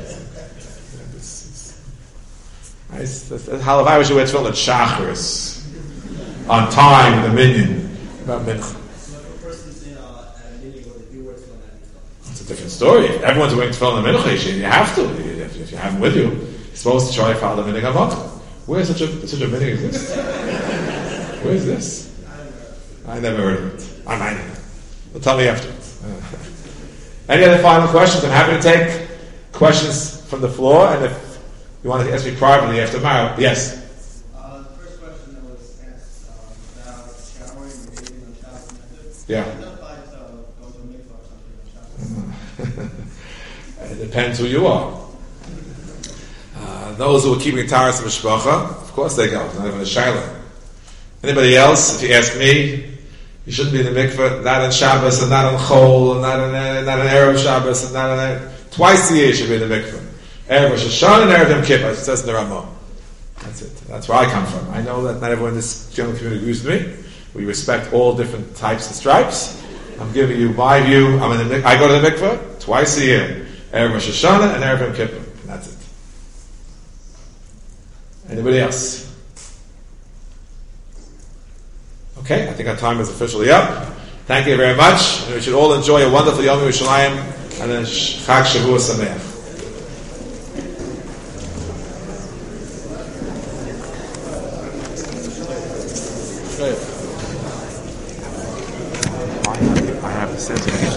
Nice. That's how if I wish you wear tefillin at Shacharis on time in the minyan about mincha.
So if a person's in uh, at a minyan where they do wear tefillin at mikvah.
It's a different story. If everyone's wearing tefillin and mincha, you have to. If, if you have them with you, you're supposed to try to follow the minhag avot. Where such a such a minhag exist? Where is this? I never heard of it. I might have. Well, tell me afterwards. Any other final questions? I'm happy to take questions from the floor, and if you want to ask me privately after tomorrow, yes.
Uh, the first question that was asked um, about showering and bathing on Shabbos and Method.
Yeah.
Does that apply to going to a mikvah or something on Shabbos?
It depends who you are. Uh, those who are keeping Taras of Mishpacha, of course they go. Not even a Shiloh. Anybody else, if you ask me, you shouldn't be in the mikveh, not on Shabbos, and not on Chol, and not on, uh, not on Erev Shabbos, and not on uh, twice a year you should be in the mikveh. Erev Rosh Hashanah and Erev Yom Kippur, it says in the Ramah. That's it. That's where I come from. I know that not everyone in this general community agrees with me. We respect all different types and stripes. I'm giving you my view. I'm in the mik- I go to the mikveh twice a year. Erev Rosh Hashanah and Erev Yom Kippur. And that's it. Anybody else? Okay, I think our time is officially up. Thank you very much. And we should all enjoy a wonderful Yom Yerushalayim and a Chag Shavua Sameach. I have to send you.